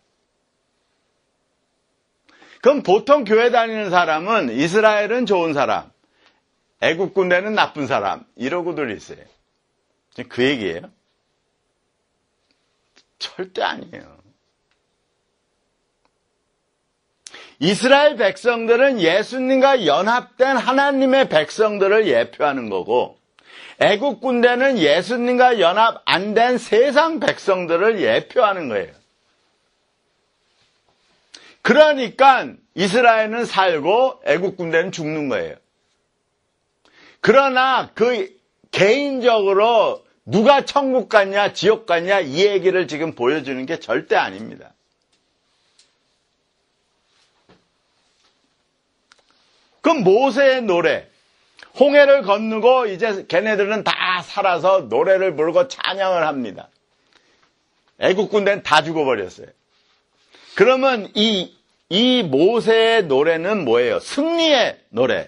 Speaker 1: 그럼 보통 교회 다니는 사람은 이스라엘은 좋은 사람, 애굽 군대는 나쁜 사람 이러고들 있어요. 그 얘기예요? 절대 아니에요. 이스라엘 백성들은 예수님과 연합된 하나님의 백성들을 예표하는 거고 애국 군대는 예수님과 연합 안 된 세상 백성들을 예표하는 거예요. 그러니까 이스라엘은 살고 애국 군대는 죽는 거예요. 그러나 그 개인적으로 누가 천국 갔냐 지옥 갔냐 이 얘기를 지금 보여주는 게 절대 아닙니다. 그럼 모세의 노래, 홍해를 건너고 이제 걔네들은 다 살아서 노래를 부르고 찬양을 합니다. 애국 군대는 다 죽어버렸어요. 그러면 이, 이 모세의 노래는 뭐예요? 승리의 노래.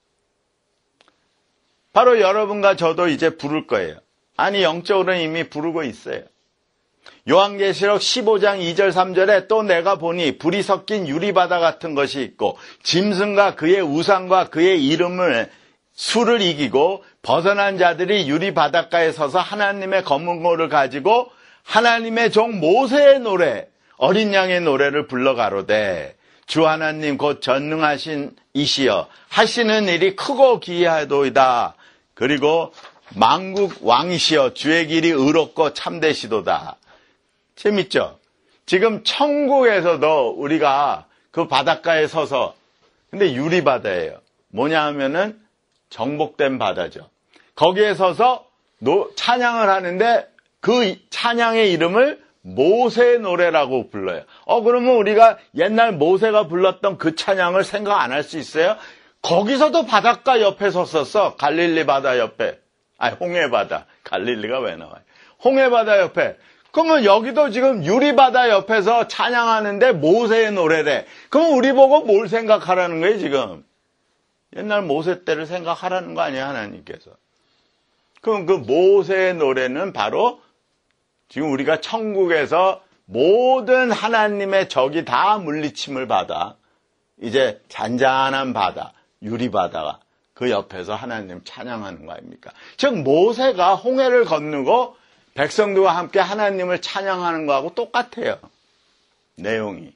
Speaker 1: 바로 여러분과 저도 이제 부를 거예요. 아니 영적으로는 이미 부르고 있어요. 요한계시록 십오 장 이 절 삼 절에 또 내가 보니 불이 섞인 유리바다 같은 것이 있고 짐승과 그의 우상과 그의 이름을 수를 이기고 벗어난 자들이 유리바닷가에 서서 하나님의 검은고를 가지고 하나님의 종 모세의 노래 어린 양의 노래를 불러 가로되 주 하나님 곧 전능하신 이시여 하시는 일이 크고 기이하도이다. 그리고 만국 왕이시여 주의 길이 의롭고 참되시도다. 재밌죠? 지금 천국에서도 우리가 그 바닷가에 서서 근데 유리바다예요. 뭐냐 하면은 정복된 바다죠. 거기에 서서 노, 찬양을 하는데 그 찬양의 이름을 모세 노래라고 불러요. 어 그러면 우리가 옛날 모세가 불렀던 그 찬양을 생각 안 할 수 있어요? 거기서도 바닷가 옆에 섰었어. 갈릴리 바다 옆에. 아니 홍해 바다. 갈릴리가 왜 나와요? 홍해 바다 옆에. 그러면 여기도 지금 유리바다 옆에서 찬양하는데 모세의 노래래. 그럼 우리 보고 뭘 생각하라는 거예요 지금? 옛날 모세 때를 생각하라는 거 아니에요 하나님께서. 그럼 그 모세의 노래는 바로 지금 우리가 천국에서 모든 하나님의 적이 다 물리침을 받아 이제 잔잔한 바다, 유리바다가 그 옆에서 하나님 찬양하는 거 아닙니까? 즉 모세가 홍해를 건너고 백성들과 함께 하나님을 찬양하는 거하고 똑같아요. 내용이.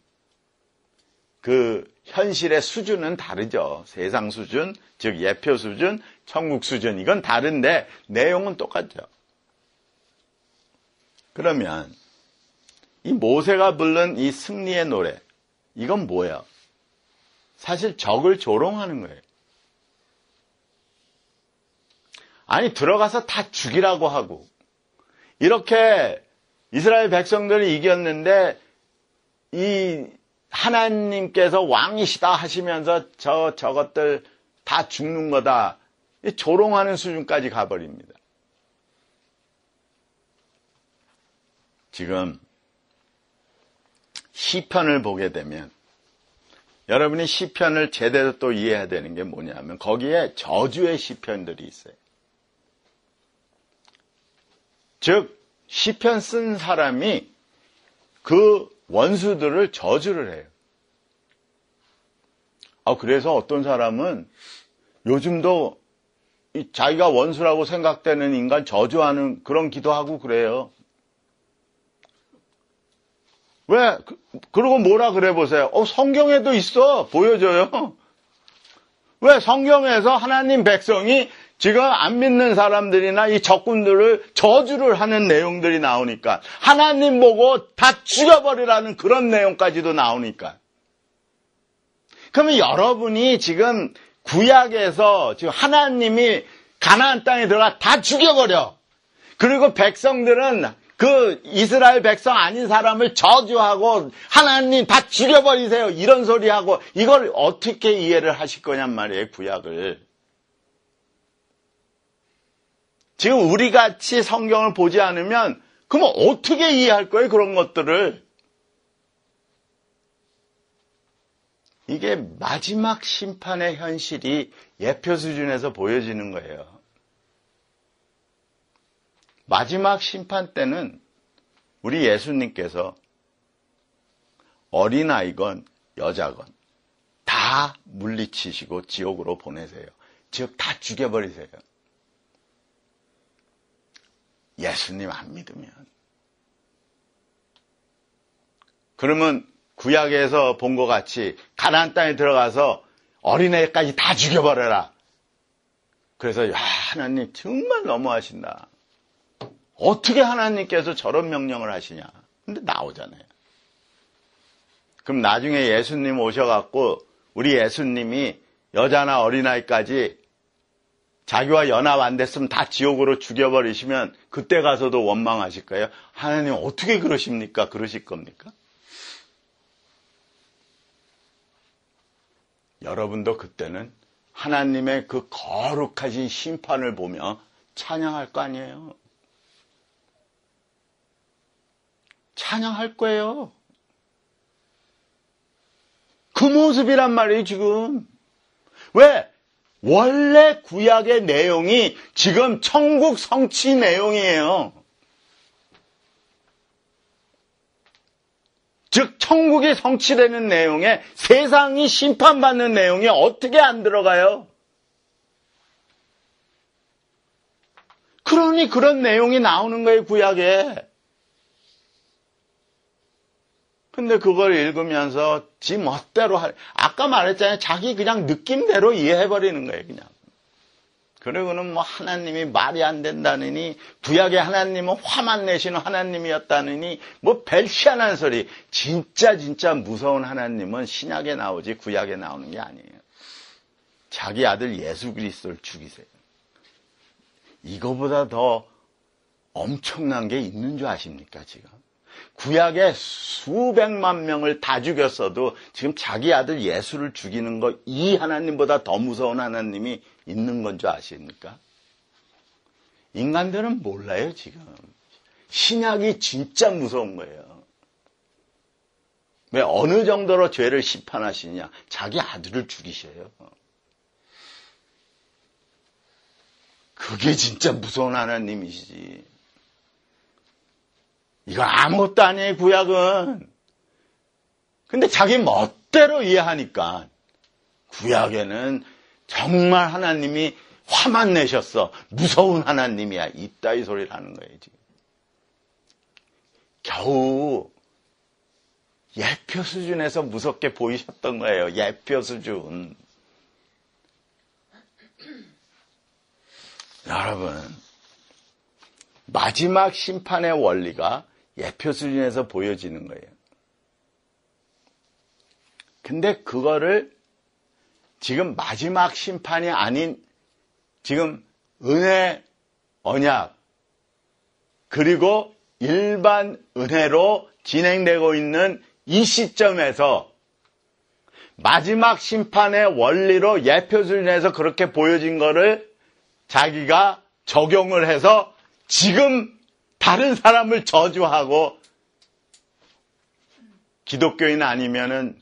Speaker 1: 그 현실의 수준은 다르죠. 세상 수준, 즉 예표 수준, 천국 수준 이건 다른데 내용은 똑같죠. 그러면 이 모세가 부른 이 승리의 노래 이건 뭐야? 사실 적을 조롱하는 거예요. 아니, 들어가서 다 죽이라고 하고, 이렇게 이스라엘 백성들이 이겼는데, 이 하나님께서 왕이시다 하시면서 저, 저것들 다 죽는 거다. 조롱하는 수준까지 가버립니다. 지금 시편을 보게 되면 여러분이 시편을 제대로 또 이해해야 되는 게 뭐냐면 거기에 저주의 시편들이 있어요. 즉 시편 쓴 사람이 그 원수들을 저주를 해요. 아, 그래서 어떤 사람은 요즘도 자기가 원수라고 생각되는 인간 저주하는 그런 기도하고 그래요. 왜? 그, 그러고 뭐라 그래 보세요. 어, 성경에도 있어. 보여줘요. 왜? 성경에서 하나님 백성이 지금 안 믿는 사람들이나 이 적군들을 저주를 하는 내용들이 나오니까 하나님 보고 다 죽여버리라는 그런 내용까지도 나오니까. 그러면 여러분이 지금 구약에서 지금 하나님이 가나안 땅에 들어가 다 죽여버려. 그리고 백성들은 그 이스라엘 백성 아닌 사람을 저주하고 하나님 다 죽여버리세요. 이런 소리하고 이걸 어떻게 이해를 하실 거냔 말이에요. 구약을. 지금 우리같이 성경을 보지 않으면 그러면 어떻게 이해할 거예요? 그런 것들을. 이게 마지막 심판의 현실이 예표 수준에서 보여지는 거예요. 마지막 심판 때는 우리 예수님께서 어린아이건 여자건 다 물리치시고 지옥으로 보내세요. 즉 다 죽여버리세요. 예수님 안 믿으면. 그러면 구약에서 본 것 같이 가나안 땅에 들어가서 어린애까지 다 죽여버려라. 그래서 야, 하나님 정말 너무하신다. 어떻게 하나님께서 저런 명령을 하시냐. 근데 나오잖아요. 그럼 나중에 예수님 오셔갖고 우리 예수님이 여자나 어린아이까지 자기와 연합 안 됐으면 다 지옥으로 죽여버리시면 그때 가서도 원망하실 거예요. 하나님 어떻게 그러십니까? 그러실 겁니까? 여러분도 그때는 하나님의 그 거룩하신 심판을 보며 찬양할 거 아니에요. 찬양할 거예요. 그 모습이란 말이에요, 지금. 왜? 원래 구약의 내용이 지금 천국 성취 내용이에요. 즉 천국이 성취되는 내용에 세상이 심판받는 내용이 어떻게 안 들어가요? 그러니 그런 내용이 나오는 거예요, 구약에. 근데 그걸 읽으면서 지 멋대로 할, 아까 말했잖아요. 자기 그냥 느낌대로 이해해버리는 거예요, 그냥. 그리고는 뭐 하나님이 말이 안 된다느니, 구약의 하나님은 화만 내시는 하나님이었다느니, 뭐 벨시안한 소리. 진짜 진짜 무서운 하나님은 신약에 나오지 구약에 나오는 게 아니에요. 자기 아들 예수 그리스도를 죽이세요. 이거보다 더 엄청난 게 있는 줄 아십니까, 지금? 구약에 수백만 명을 다 죽였어도 지금 자기 아들 예수를 죽이는 거, 이 하나님보다 더 무서운 하나님이 있는 건 줄 아십니까? 인간들은 몰라요, 지금. 신약이 진짜 무서운 거예요. 왜 어느 정도로 죄를 심판하시냐? 자기 아들을 죽이셔요. 그게 진짜 무서운 하나님이시지. 이건 아무것도 아니에요, 구약은. 근데 자기 멋대로 이해하니까 구약에는 정말 하나님이 화만 내셨어. 무서운 하나님이야. 이따위 소리를 하는 거예요, 지금. 겨우 예표 수준에서 무섭게 보이셨던 거예요. 예표 수준. 여러분, 마지막 심판의 원리가 예표 수준에서 보여지는 거예요. 근데 그거를 지금 마지막 심판이 아닌 지금 은혜, 언약, 그리고 일반 은혜로 진행되고 있는 이 시점에서 마지막 심판의 원리로 예표 수준에서 그렇게 보여진 거를 자기가 적용을 해서 지금 다른 사람을 저주하고 기독교인 아니면은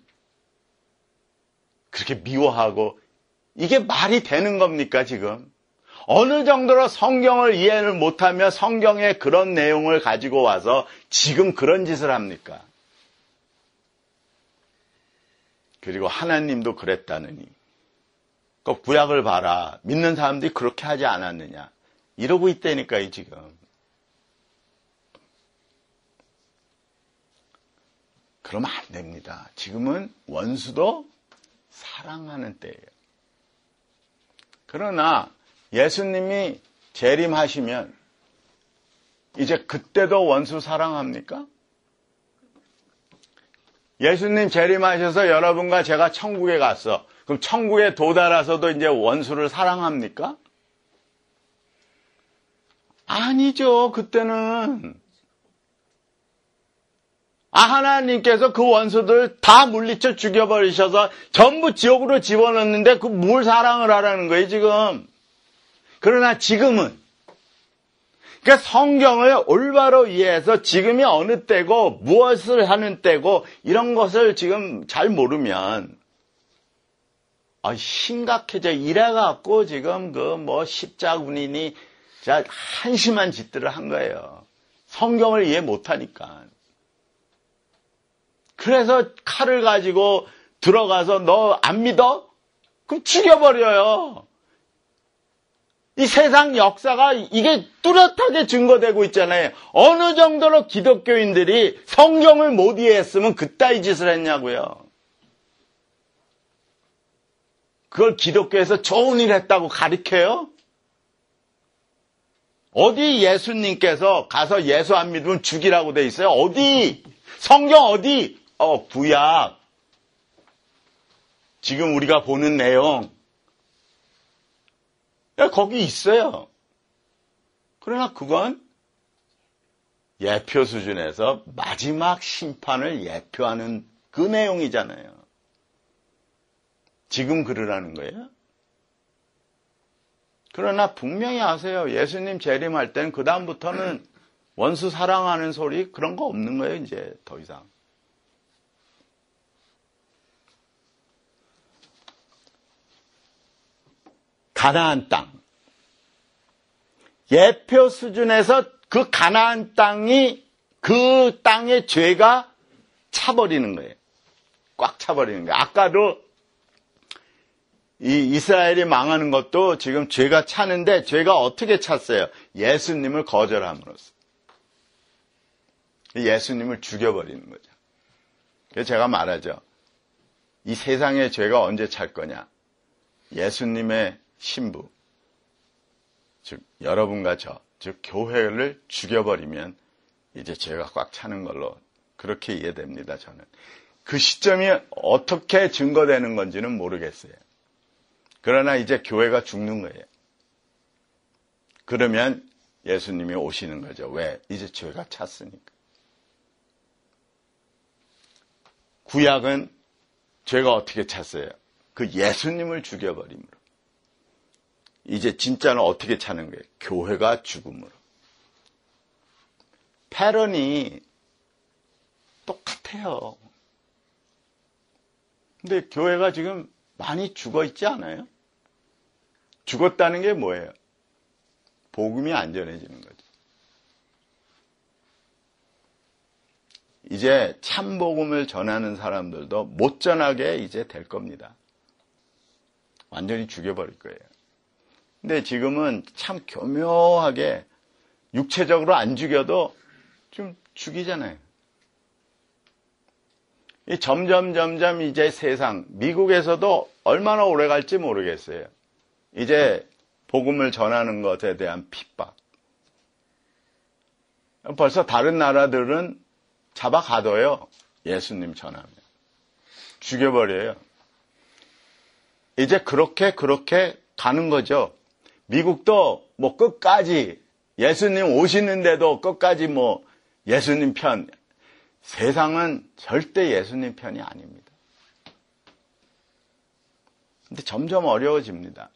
Speaker 1: 그렇게 미워하고 이게 말이 되는 겁니까 지금? 어느 정도로 성경을 이해를 못하며 성경의 그런 내용을 가지고 와서 지금 그런 짓을 합니까? 그리고 하나님도 그랬다느니 그 구약을 봐라. 믿는 사람들이 그렇게 하지 않았느냐. 이러고 있다니까요 지금. 그러면 안 됩니다. 지금은 원수도 사랑하는 때예요. 그러나 예수님이 재림하시면 이제 그때도 원수 사랑합니까? 예수님 재림하셔서 여러분과 제가 천국에 갔어. 그럼 천국에 도달해서도 이제 원수를 사랑합니까? 아니죠. 그때는. 아, 하나님께서 그 원수들 다 물리쳐 죽여버리셔서 전부 지옥으로 집어넣는데 그 뭘 사랑을 하라는 거예요, 지금. 그러나 지금은 그러니까 성경을 올바로 이해해서 지금이 어느 때고 무엇을 하는 때고 이런 것을 지금 잘 모르면 아, 심각해져. 이래갖고 지금 그 뭐 십자군인이 진짜 한심한 짓들을 한 거예요. 성경을 이해 못하니까. 그래서 칼을 가지고 들어가서 너 안 믿어? 그럼 죽여버려요. 이 세상 역사가 이게 뚜렷하게 증거되고 있잖아요. 어느 정도로 기독교인들이 성경을 못 이해했으면 그따위 짓을 했냐고요. 그걸 기독교에서 좋은 일 했다고 가르쳐요? 어디 예수님께서 가서 예수 안 믿으면 죽이라고 돼 있어요? 어디? 성경 어디? 어, 구약. 지금 우리가 보는 내용. 야, 거기 있어요. 그러나 그건 예표 수준에서 마지막 심판을 예표하는 그 내용이잖아요. 지금 그러라는 거예요. 그러나 분명히 아세요. 예수님 재림할 땐 그 다음부터는 원수 사랑하는 소리 그런 거 없는 거예요. 이제 더 이상. 가나안 땅. 예표 수준에서 그 가나안 땅이 그 땅의 죄가 차버리는 거예요. 꽉 차버리는 거예요. 아까도 이 이스라엘이 망하는 것도 지금 죄가 차는데 죄가 어떻게 찼어요? 예수님을 거절함으로써. 예수님을 죽여버리는 거죠. 그래서 제가 말하죠. 이 세상의 죄가 언제 찰 거냐? 예수님의 신부, 즉 여러분과 저, 즉 교회를 죽여버리면 이제 죄가 꽉 차는 걸로 그렇게 이해됩니다. 저는. 그 시점이 어떻게 증거되는 건지는 모르겠어요. 그러나 이제 교회가 죽는 거예요. 그러면 예수님이 오시는 거죠. 왜? 이제 죄가 찼으니까. 구약은 죄가 어떻게 찼어요? 그 예수님을 죽여버림으로. 이제 진짜는 어떻게 차는 거예요? 교회가 죽음으로. 패런이 똑같아요. 근데 교회가 지금 많이 죽어 있지 않아요? 죽었다는 게 뭐예요? 복음이 안 전해지는 거죠. 이제 참 복음을 전하는 사람들도 못 전하게 이제 될 겁니다. 완전히 죽여버릴 거예요. 근데 지금은 참 교묘하게 육체적으로 안 죽여도 좀 죽이잖아요. 이 점점 점점 이제 세상, 미국에서도 얼마나 오래 갈지 모르겠어요. 이제 복음을 전하는 것에 대한 핍박. 벌써 다른 나라들은 잡아가둬요. 예수님 전하면. 죽여버려요. 이제 그렇게 그렇게 가는 거죠. 미국도 뭐 끝까지 예수님 오시는데도 끝까지 뭐 예수님 편, 세상은 절대 예수님 편이 아닙니다. 근데 점점 어려워집니다.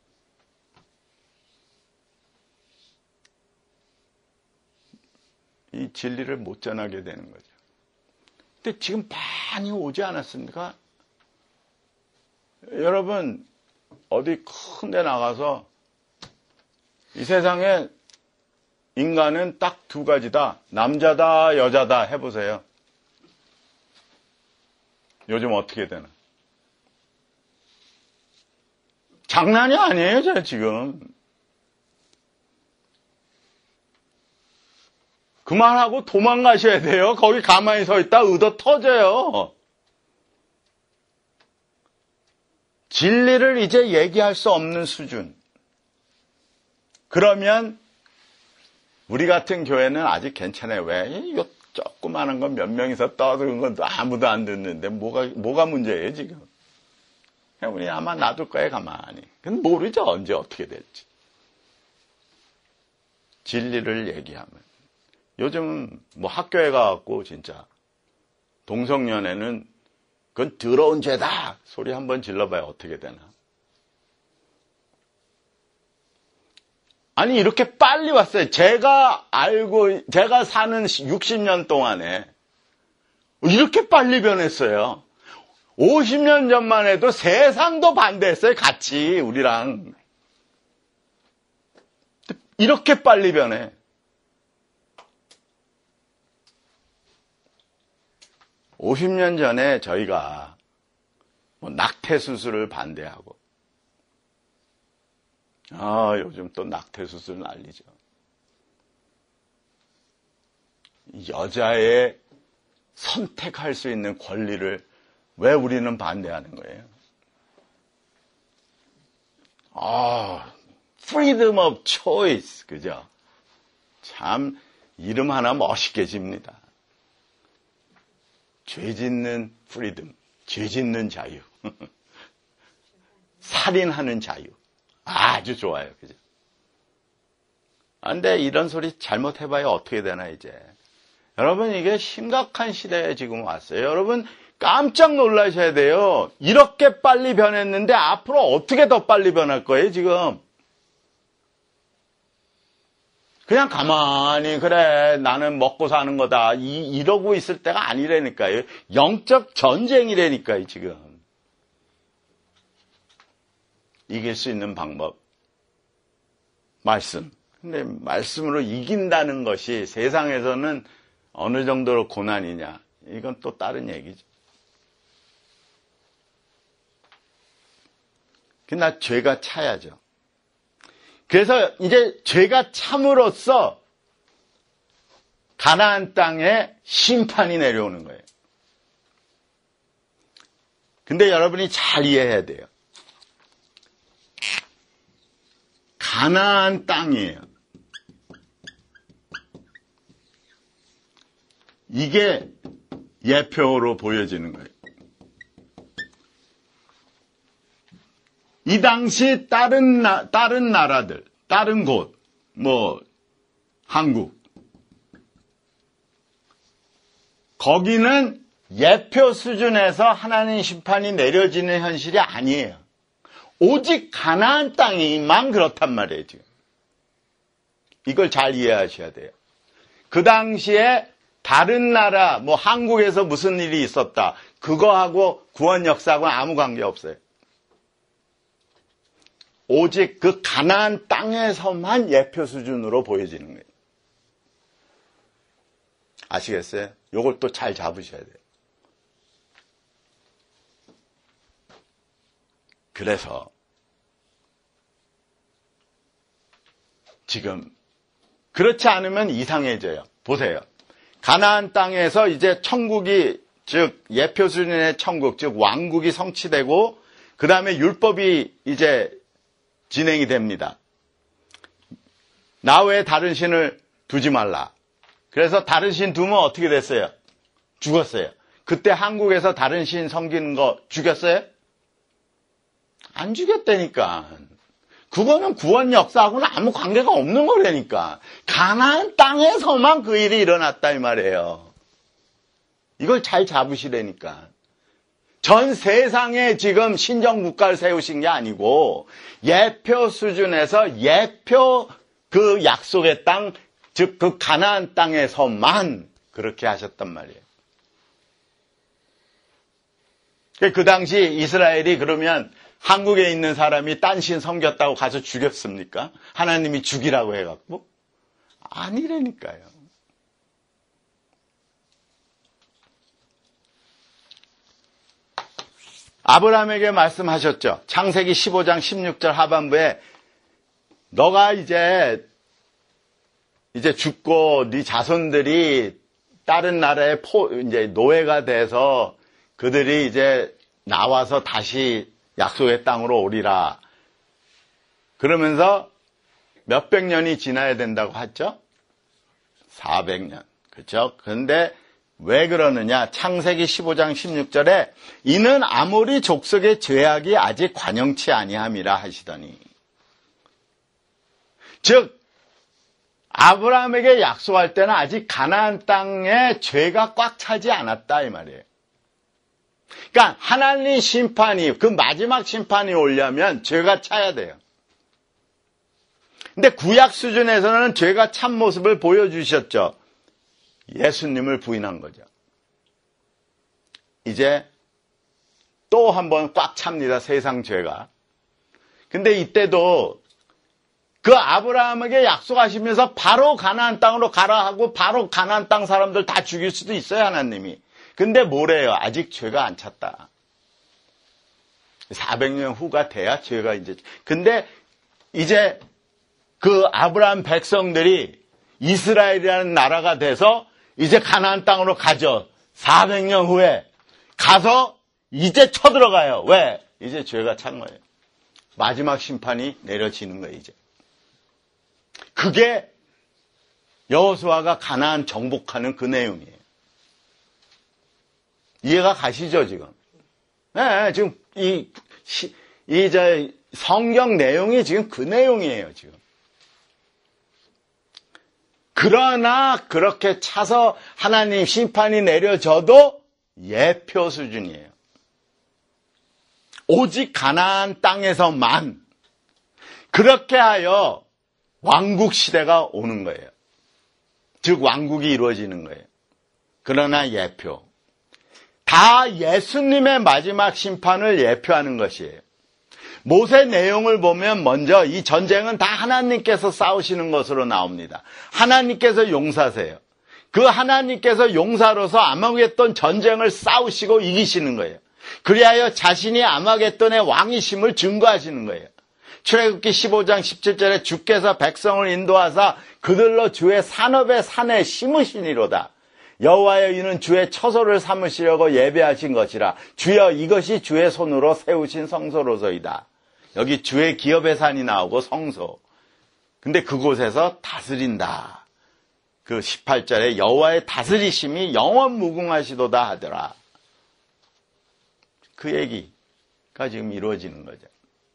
Speaker 1: 이 진리를 못 전하게 되는 거죠. 근데 지금 많이 오지 않았습니까? 여러분 어디 큰 데 나가서 이 세상에 인간은 딱 두 가지다. 남자다, 여자다 해보세요. 요즘 어떻게 되나? 장난이 아니에요, 제가 지금. 그만하고 도망가셔야 돼요. 거기 가만히 서 있다 의도 터져요. 진리를 이제 얘기할 수 없는 수준. 그러면 우리 같은 교회는 아직 괜찮아요. 왜? 이거 조그마한 건 몇 명이서 떠드는 건 아무도 안 듣는데 뭐가 뭐가 문제예요 지금? 그냥 우리 아마 놔둘 거예요 가만히. 근데 모르죠 언제 어떻게 될지. 진리를 얘기하면. 요즘 뭐 학교에 가갖고 진짜 동성연애는 그건 더러운 죄다 소리 한번 질러봐야 어떻게 되나. 아니 이렇게 빨리 왔어요. 제가 알고 제가 사는 육십 년 동안에 이렇게 빨리 변했어요. 오십 년 전만 해도 세상도 반대했어요. 같이 우리랑. 이렇게 빨리 변해. 오십 년 전에 저희가 뭐 낙태 수술을 반대하고, 아, 요즘 또 낙태 수술 난리죠. 여자의 선택할 수 있는 권리를 왜 우리는 반대하는 거예요? 아, freedom of choice, 그죠? 참, 이름 하나 멋있게 집니다. 죄 짓는 프리덤, 죄 짓는 자유, 살인하는 자유, 아주 좋아요, 그죠? 근데 이런 소리 잘못해봐야 어떻게 되나 이제. 여러분 이게 심각한 시대에 지금 왔어요. 여러분 깜짝 놀라셔야 돼요. 이렇게 빨리 변했는데 앞으로 어떻게 더 빨리 변할 거예요 지금? 그냥 가만히 그래 나는 먹고 사는 거다 이, 이러고 있을 때가 아니라니까요. 영적 전쟁이라니까요 지금. 이길 수 있는 방법 말씀. 근데 말씀으로 이긴다는 것이 세상에서는 어느 정도로 고난이냐 이건 또 다른 얘기죠. 그러나 죄가 차야죠. 그래서 이제 죄가 참으로써 가나안 땅에 심판이 내려오는 거예요. 근데 여러분이 잘 이해해야 돼요. 가나안 땅이에요. 이게 예표로 보여지는 거예요. 이 당시 다른 나, 다른 나라들, 다른 곳, 뭐 한국 거기는 예표 수준에서 하나님 심판이 내려지는 현실이 아니에요. 오직 가나안 땅이만 그렇단 말이에요, 지금. 이걸 잘 이해하셔야 돼요. 그 당시에 다른 나라, 뭐 한국에서 무슨 일이 있었다. 그거하고 구원 역사하고는 아무 관계 없어요. 오직 그 가나안 땅에서만 예표 수준으로 보여지는 거예요. 아시겠어요? 요걸 또 잘 잡으셔야 돼요. 그래서 지금 그렇지 않으면 이상해져요. 보세요. 가나안 땅에서 이제 천국이 즉 예표 수준의 천국 즉 왕국이 성취되고 그 다음에 율법이 이제 진행이 됩니다. 나 외에 다른 신을 두지 말라. 그래서 다른 신 두면 어떻게 됐어요? 죽었어요. 그때 한국에서 다른 신 섬기는 거 죽였어요? 안 죽였다니까. 그거는 구원 역사하고는 아무 관계가 없는 거라니까. 가나안 땅에서만 그 일이 일어났다 이 말이에요. 이걸 잘 잡으시라니까. 전 세상에 지금 신정국가를 세우신 게 아니고 예표 수준에서 예표 그 약속의 땅, 즉 그 가나안 땅에서만 그렇게 하셨단 말이에요. 그 당시 이스라엘이 그러면 한국에 있는 사람이 딴 신 섬겼다고 가서 죽였습니까? 하나님이 죽이라고 해갖고? 아니라니까요. 아브라함에게 말씀하셨죠. 창세기 십오 장 십육 절 하반부에 너가 이제 이제 죽고 네 자손들이 다른 나라의 포 이제 노예가 돼서 그들이 이제 나와서 다시 약속의 땅으로 오리라. 그러면서 몇백 년이 지나야 된다고 했죠? 사백 년. 그렇죠? 그런데 왜 그러느냐? 창세기 십오 장 십육 절에 이는 아모리 족속의 죄악이 아직 관영치 아니함이라 하시더니, 즉 아브라함에게 약속할 때는 아직 가나안 땅에 죄가 꽉 차지 않았다 이 말이에요. 그러니까 하나님 심판이, 그 마지막 심판이 오려면 죄가 차야 돼요. 근데 구약 수준에서는 죄가 찬 모습을 보여주셨죠. 예수님을 부인한 거죠. 이제 또 한 번 꽉 찹니다, 세상 죄가. 근데 이때도 그 아브라함에게 약속하시면서 바로 가나안 땅으로 가라 하고 바로 가나안 땅 사람들 다 죽일 수도 있어요, 하나님이. 근데 뭐래요? 아직 죄가 안 찼다. 사백 년 후가 돼야 죄가 이제. 근데 이제 그 아브라함 백성들이 이스라엘이라는 나라가 돼서 이제 가나안 땅으로 가죠. 사백 년 후에 가서 이제 쳐들어가요. 왜? 이제 죄가 찬 거예요. 마지막 심판이 내려지는 거예요, 이제. 그게 여호수아가 가나안 정복하는 그 내용이에요. 이해가 가시죠, 지금? 네, 지금 이, 이, 저, 성경 내용이 지금 그 내용이에요, 지금. 그러나 그렇게 차서 하나님 심판이 내려져도 예표 수준이에요. 오직 가나안 땅에서만 그렇게 하여 왕국 시대가 오는 거예요. 즉 왕국이 이루어지는 거예요. 그러나 예표. 다 예수님의 마지막 심판을 예표하는 것이에요. 모세 내용을 보면 먼저 이 전쟁은 다 하나님께서 싸우시는 것으로 나옵니다. 하나님께서 용사세요. 그 하나님께서 용사로서 아마겟돈 전쟁을 싸우시고 이기시는 거예요. 그리하여 자신이 아마겟돈의 왕이심을 증거하시는 거예요. 출애굽기 십오 장 십칠 절에 주께서 백성을 인도하사 그들로 주의 산업의 산에 심으시니로다. 여호와여 이는 주의 처소를 삼으시려고 예배하신 것이라. 주여 이것이 주의 손으로 세우신 성소로소이다. 여기 주의 기업의 산이 나오고 성소. 근데 그곳에서 다스린다. 그 십팔 절에 여호와의 다스리심이 영원 무궁하시도다 하더라. 그 얘기가 지금 이루어지는 거죠.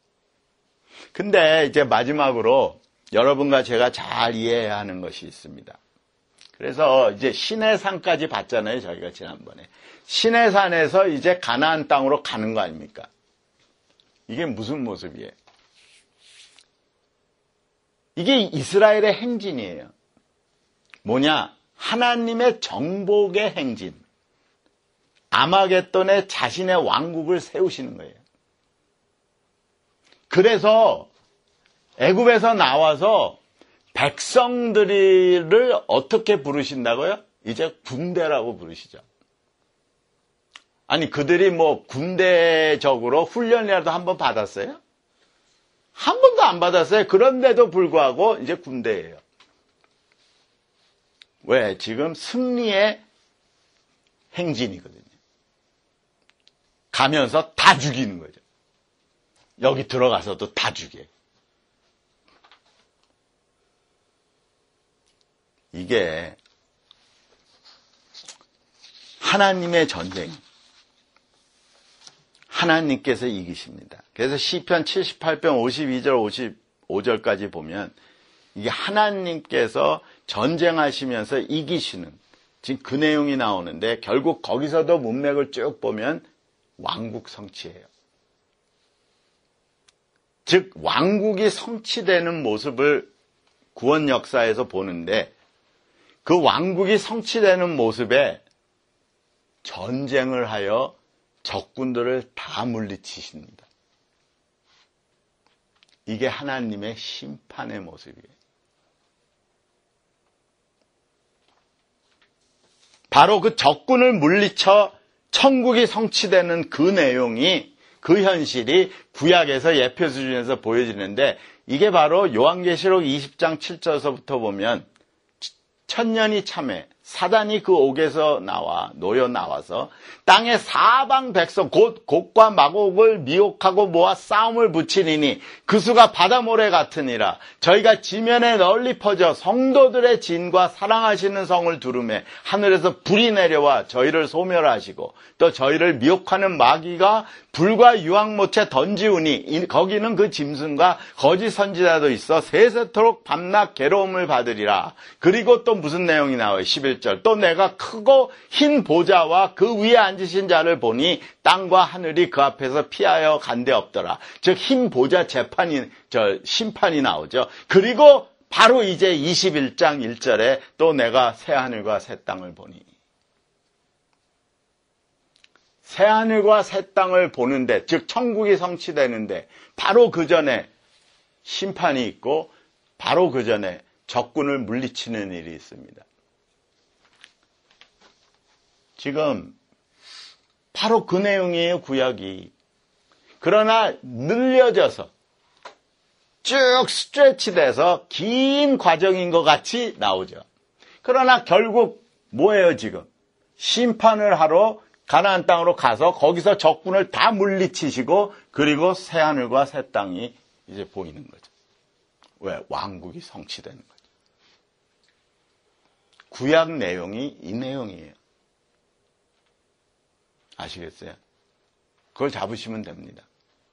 Speaker 1: 근데 이제 마지막으로 여러분과 제가 잘 이해해야 하는 것이 있습니다. 그래서 이제 시내산까지 봤잖아요, 저희가 지난번에. 시내산에서 이제 가나안 땅으로 가는 거 아닙니까? 이게 무슨 모습이에요? 이게 이스라엘의 행진이에요. 뭐냐? 하나님의 정복의 행진. 아마겟돈에 자신의 왕국을 세우시는 거예요. 그래서 애굽에서 나와서 백성들을 어떻게 부르신다고요? 이제 군대라고 부르시죠. 아니 그들이 뭐 군대적으로 훈련이라도 한번 받았어요? 한 번도 안 받았어요. 그런데도 불구하고 이제 군대예요. 왜? 지금 승리의 행진이거든요. 가면서 다 죽이는 거죠. 여기 들어가서도 다 죽여요. 이게 하나님의 전쟁. 하나님께서 이기십니다. 그래서 시편 칠십팔 편 오십이 절 오십오 절까지 보면 이게 하나님께서 전쟁하시면서 이기시는 지금 그 내용이 나오는데 결국 거기서도 문맥을 쭉 보면 왕국 성취예요. 즉 왕국이 성취되는 모습을 구원 역사에서 보는데 그 왕국이 성취되는 모습에 전쟁을 하여 적군들을 다 물리치십니다. 이게 하나님의 심판의 모습이에요. 바로 그 적군을 물리쳐 천국이 성취되는 그 내용이 그 현실이 구약에서 예표 수준에서 보여지는데 이게 바로 요한계시록 이십 장 칠 절서부터 보면 천년이 참해 사단이 그 옥에서 나와 놓여 나와서 땅의 사방 백성 곧 곡과 마곡을 미혹하고 모아 싸움을 붙이리니 그 수가 바다 모래 같으니라. 저희가 지면에 널리 퍼져 성도들의 진과 사랑하시는 성을 두르매 하늘에서 불이 내려와 저희를 소멸하시고 또 저희를 미혹하는 마귀가 불과 유황못에 던지우니 거기는 그 짐승과 거짓 선지자도 있어 세세토록 밤낮 괴로움을 받으리라. 그리고 또 무슨 내용이 나와요? 십일 절. 또 내가 크고 흰 보좌와 그 위에 앉으신 자를 보니 땅과 하늘이 그 앞에서 피하여 간데 없더라. 즉 흰 보좌 재판이 저 심판이 나오죠. 그리고 바로 이제 이십일 장 일 절에 또 내가 새 하늘과 새 땅을 보니 새 하늘과 새 땅을 보는데 즉 천국이 성취되는데 바로 그 전에 심판이 있고 바로 그 전에 적군을 물리치는 일이 있습니다. 지금 바로 그 내용이에요, 구약이. 그러나 늘려져서 쭉 스트레치 돼서 긴 과정인 것 같이 나오죠. 그러나 결국 뭐예요, 지금? 심판을 하러 가나안 땅으로 가서 거기서 적군을 다 물리치시고 그리고 새하늘과 새 땅이 이제 보이는 거죠. 왜? 왕국이 성취되는 거죠. 구약 내용이 이 내용이에요. 아시겠어요? 그걸 잡으시면 됩니다.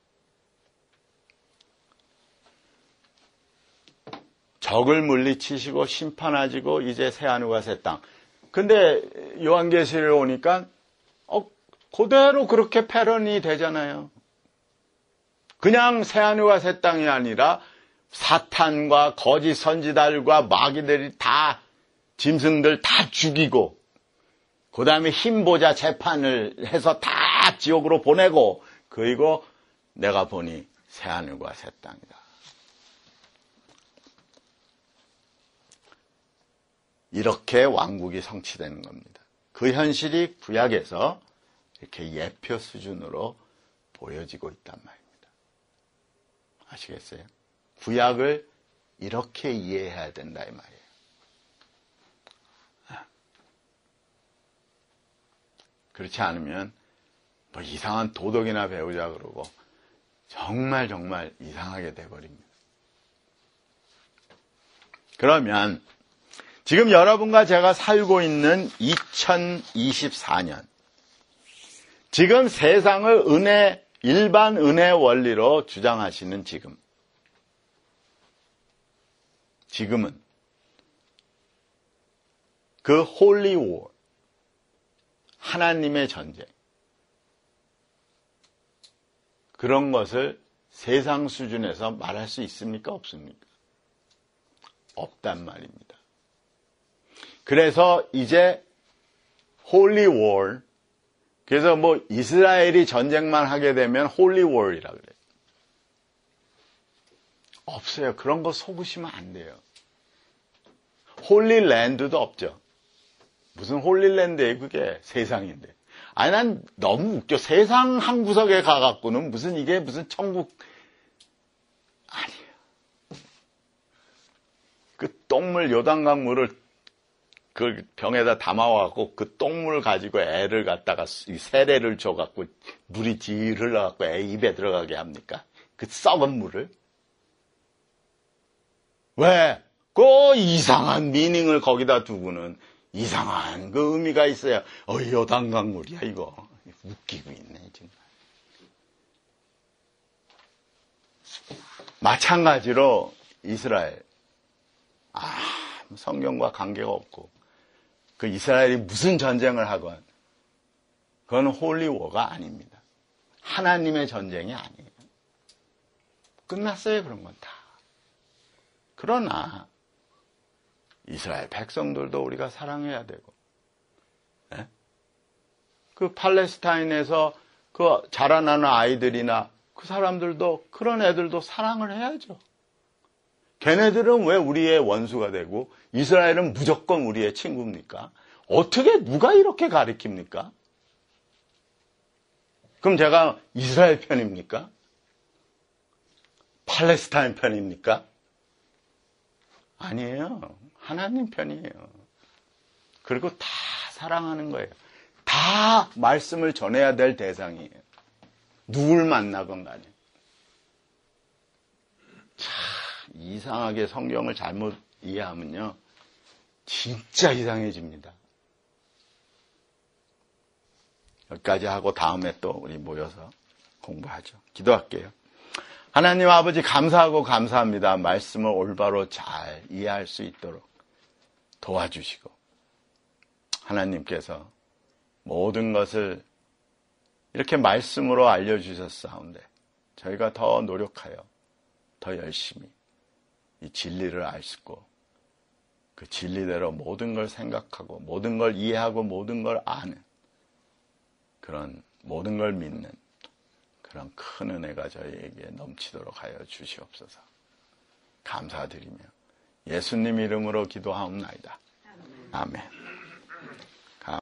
Speaker 1: 적을 물리치시고 심판하시고 이제 새하늘과 새 땅. 근데 요한계시를 오니까 어, 그대로 그렇게 패런이 되잖아요. 그냥 새하늘과 새 땅이 아니라 사탄과 거짓 선지자들과 마귀들이 다 짐승들 다 죽이고 그 다음에 흰보자 재판을 해서 다 지옥으로 보내고 그리고 내가 보니 새하늘과 새 땅이다. 이렇게 왕국이 성취되는 겁니다. 그 현실이 구약에서 이렇게 예표 수준으로 보여지고 있단 말입니다. 아시겠어요? 구약을 이렇게 이해해야 된다 이 말이에요. 그렇지 않으면 뭐 이상한 도덕이나 배우자 그러고 정말 정말 이상하게 돼버립니다. 그러면 지금 여러분과 제가 살고 있는 이천이십사 년 지금 세상을 은혜 일반 은혜 원리로 주장하시는 지금 지금은 그 홀리 워 하나님의 전쟁 그런 것을 세상 수준에서 말할 수 있습니까? 없습니까? 없단 말입니다. 그래서 이제 홀리 워 그래서 뭐 이스라엘이 전쟁만 하게 되면 홀리 워이라 그래요. 없어요. 그런 거 속으시면 안 돼요. 홀리랜드도 없죠. 무슨 홀리랜드예요 그게 세상인데. 아니 난 너무 웃겨. 세상 한 구석에 가갖고는 무슨 이게 무슨 천국 아니에요. 그 똥물 요단강 물을 그 병에다 담아와갖고 그 똥물 가지고 애를 갖다가 세례를 줘갖고 물이 질 흘러갖고 애 입에 들어가게 합니까? 그 썩은 물을. 왜? 그 이상한 미닝을 거기다 두고는 이상한 그 의미가 있어야 어 요단강물이야 이거. 웃기고 있네 지금. 마찬가지로 이스라엘. 아, 성경과 관계가 없고 그 이스라엘이 무슨 전쟁을 하건 그건 홀리워가 아닙니다. 하나님의 전쟁이 아니에요. 끝났어요 그런 건 다. 그러나 이스라엘 백성들도 우리가 사랑해야 되고 네? 그 팔레스타인에서 그 자라나는 아이들이나 그 사람들도 그런 애들도 사랑을 해야죠. 걔네들은 왜 우리의 원수가 되고 이스라엘은 무조건 우리의 친구입니까? 어떻게 누가 이렇게 가르칩니까? 그럼 제가 이스라엘 편입니까? 팔레스타인 편입니까? 아니에요. 하나님 편이에요. 그리고 다 사랑하는 거예요. 다 말씀을 전해야 될 대상이에요. 누굴 만나건 간에. 참 이상하게 성경을 잘못 이해하면요. 진짜 이상해집니다. 여기까지 하고 다음에 또 우리 모여서 공부하죠. 기도할게요. 하나님 아버지 감사하고 감사합니다. 말씀을 올바로 잘 이해할 수 있도록 도와주시고 하나님께서 모든 것을 이렇게 말씀으로 알려주셨사온데 저희가 더 노력하여 더 열심히 이 진리를 알고 그 진리대로 모든 걸 생각하고 모든 걸 이해하고 모든 걸 아는 그런 모든 걸 믿는 그런 큰 은혜가 저희에게 넘치도록 하여 주시옵소서. 감사드리며 예수님 이름으로 기도하옵나이다. 아멘.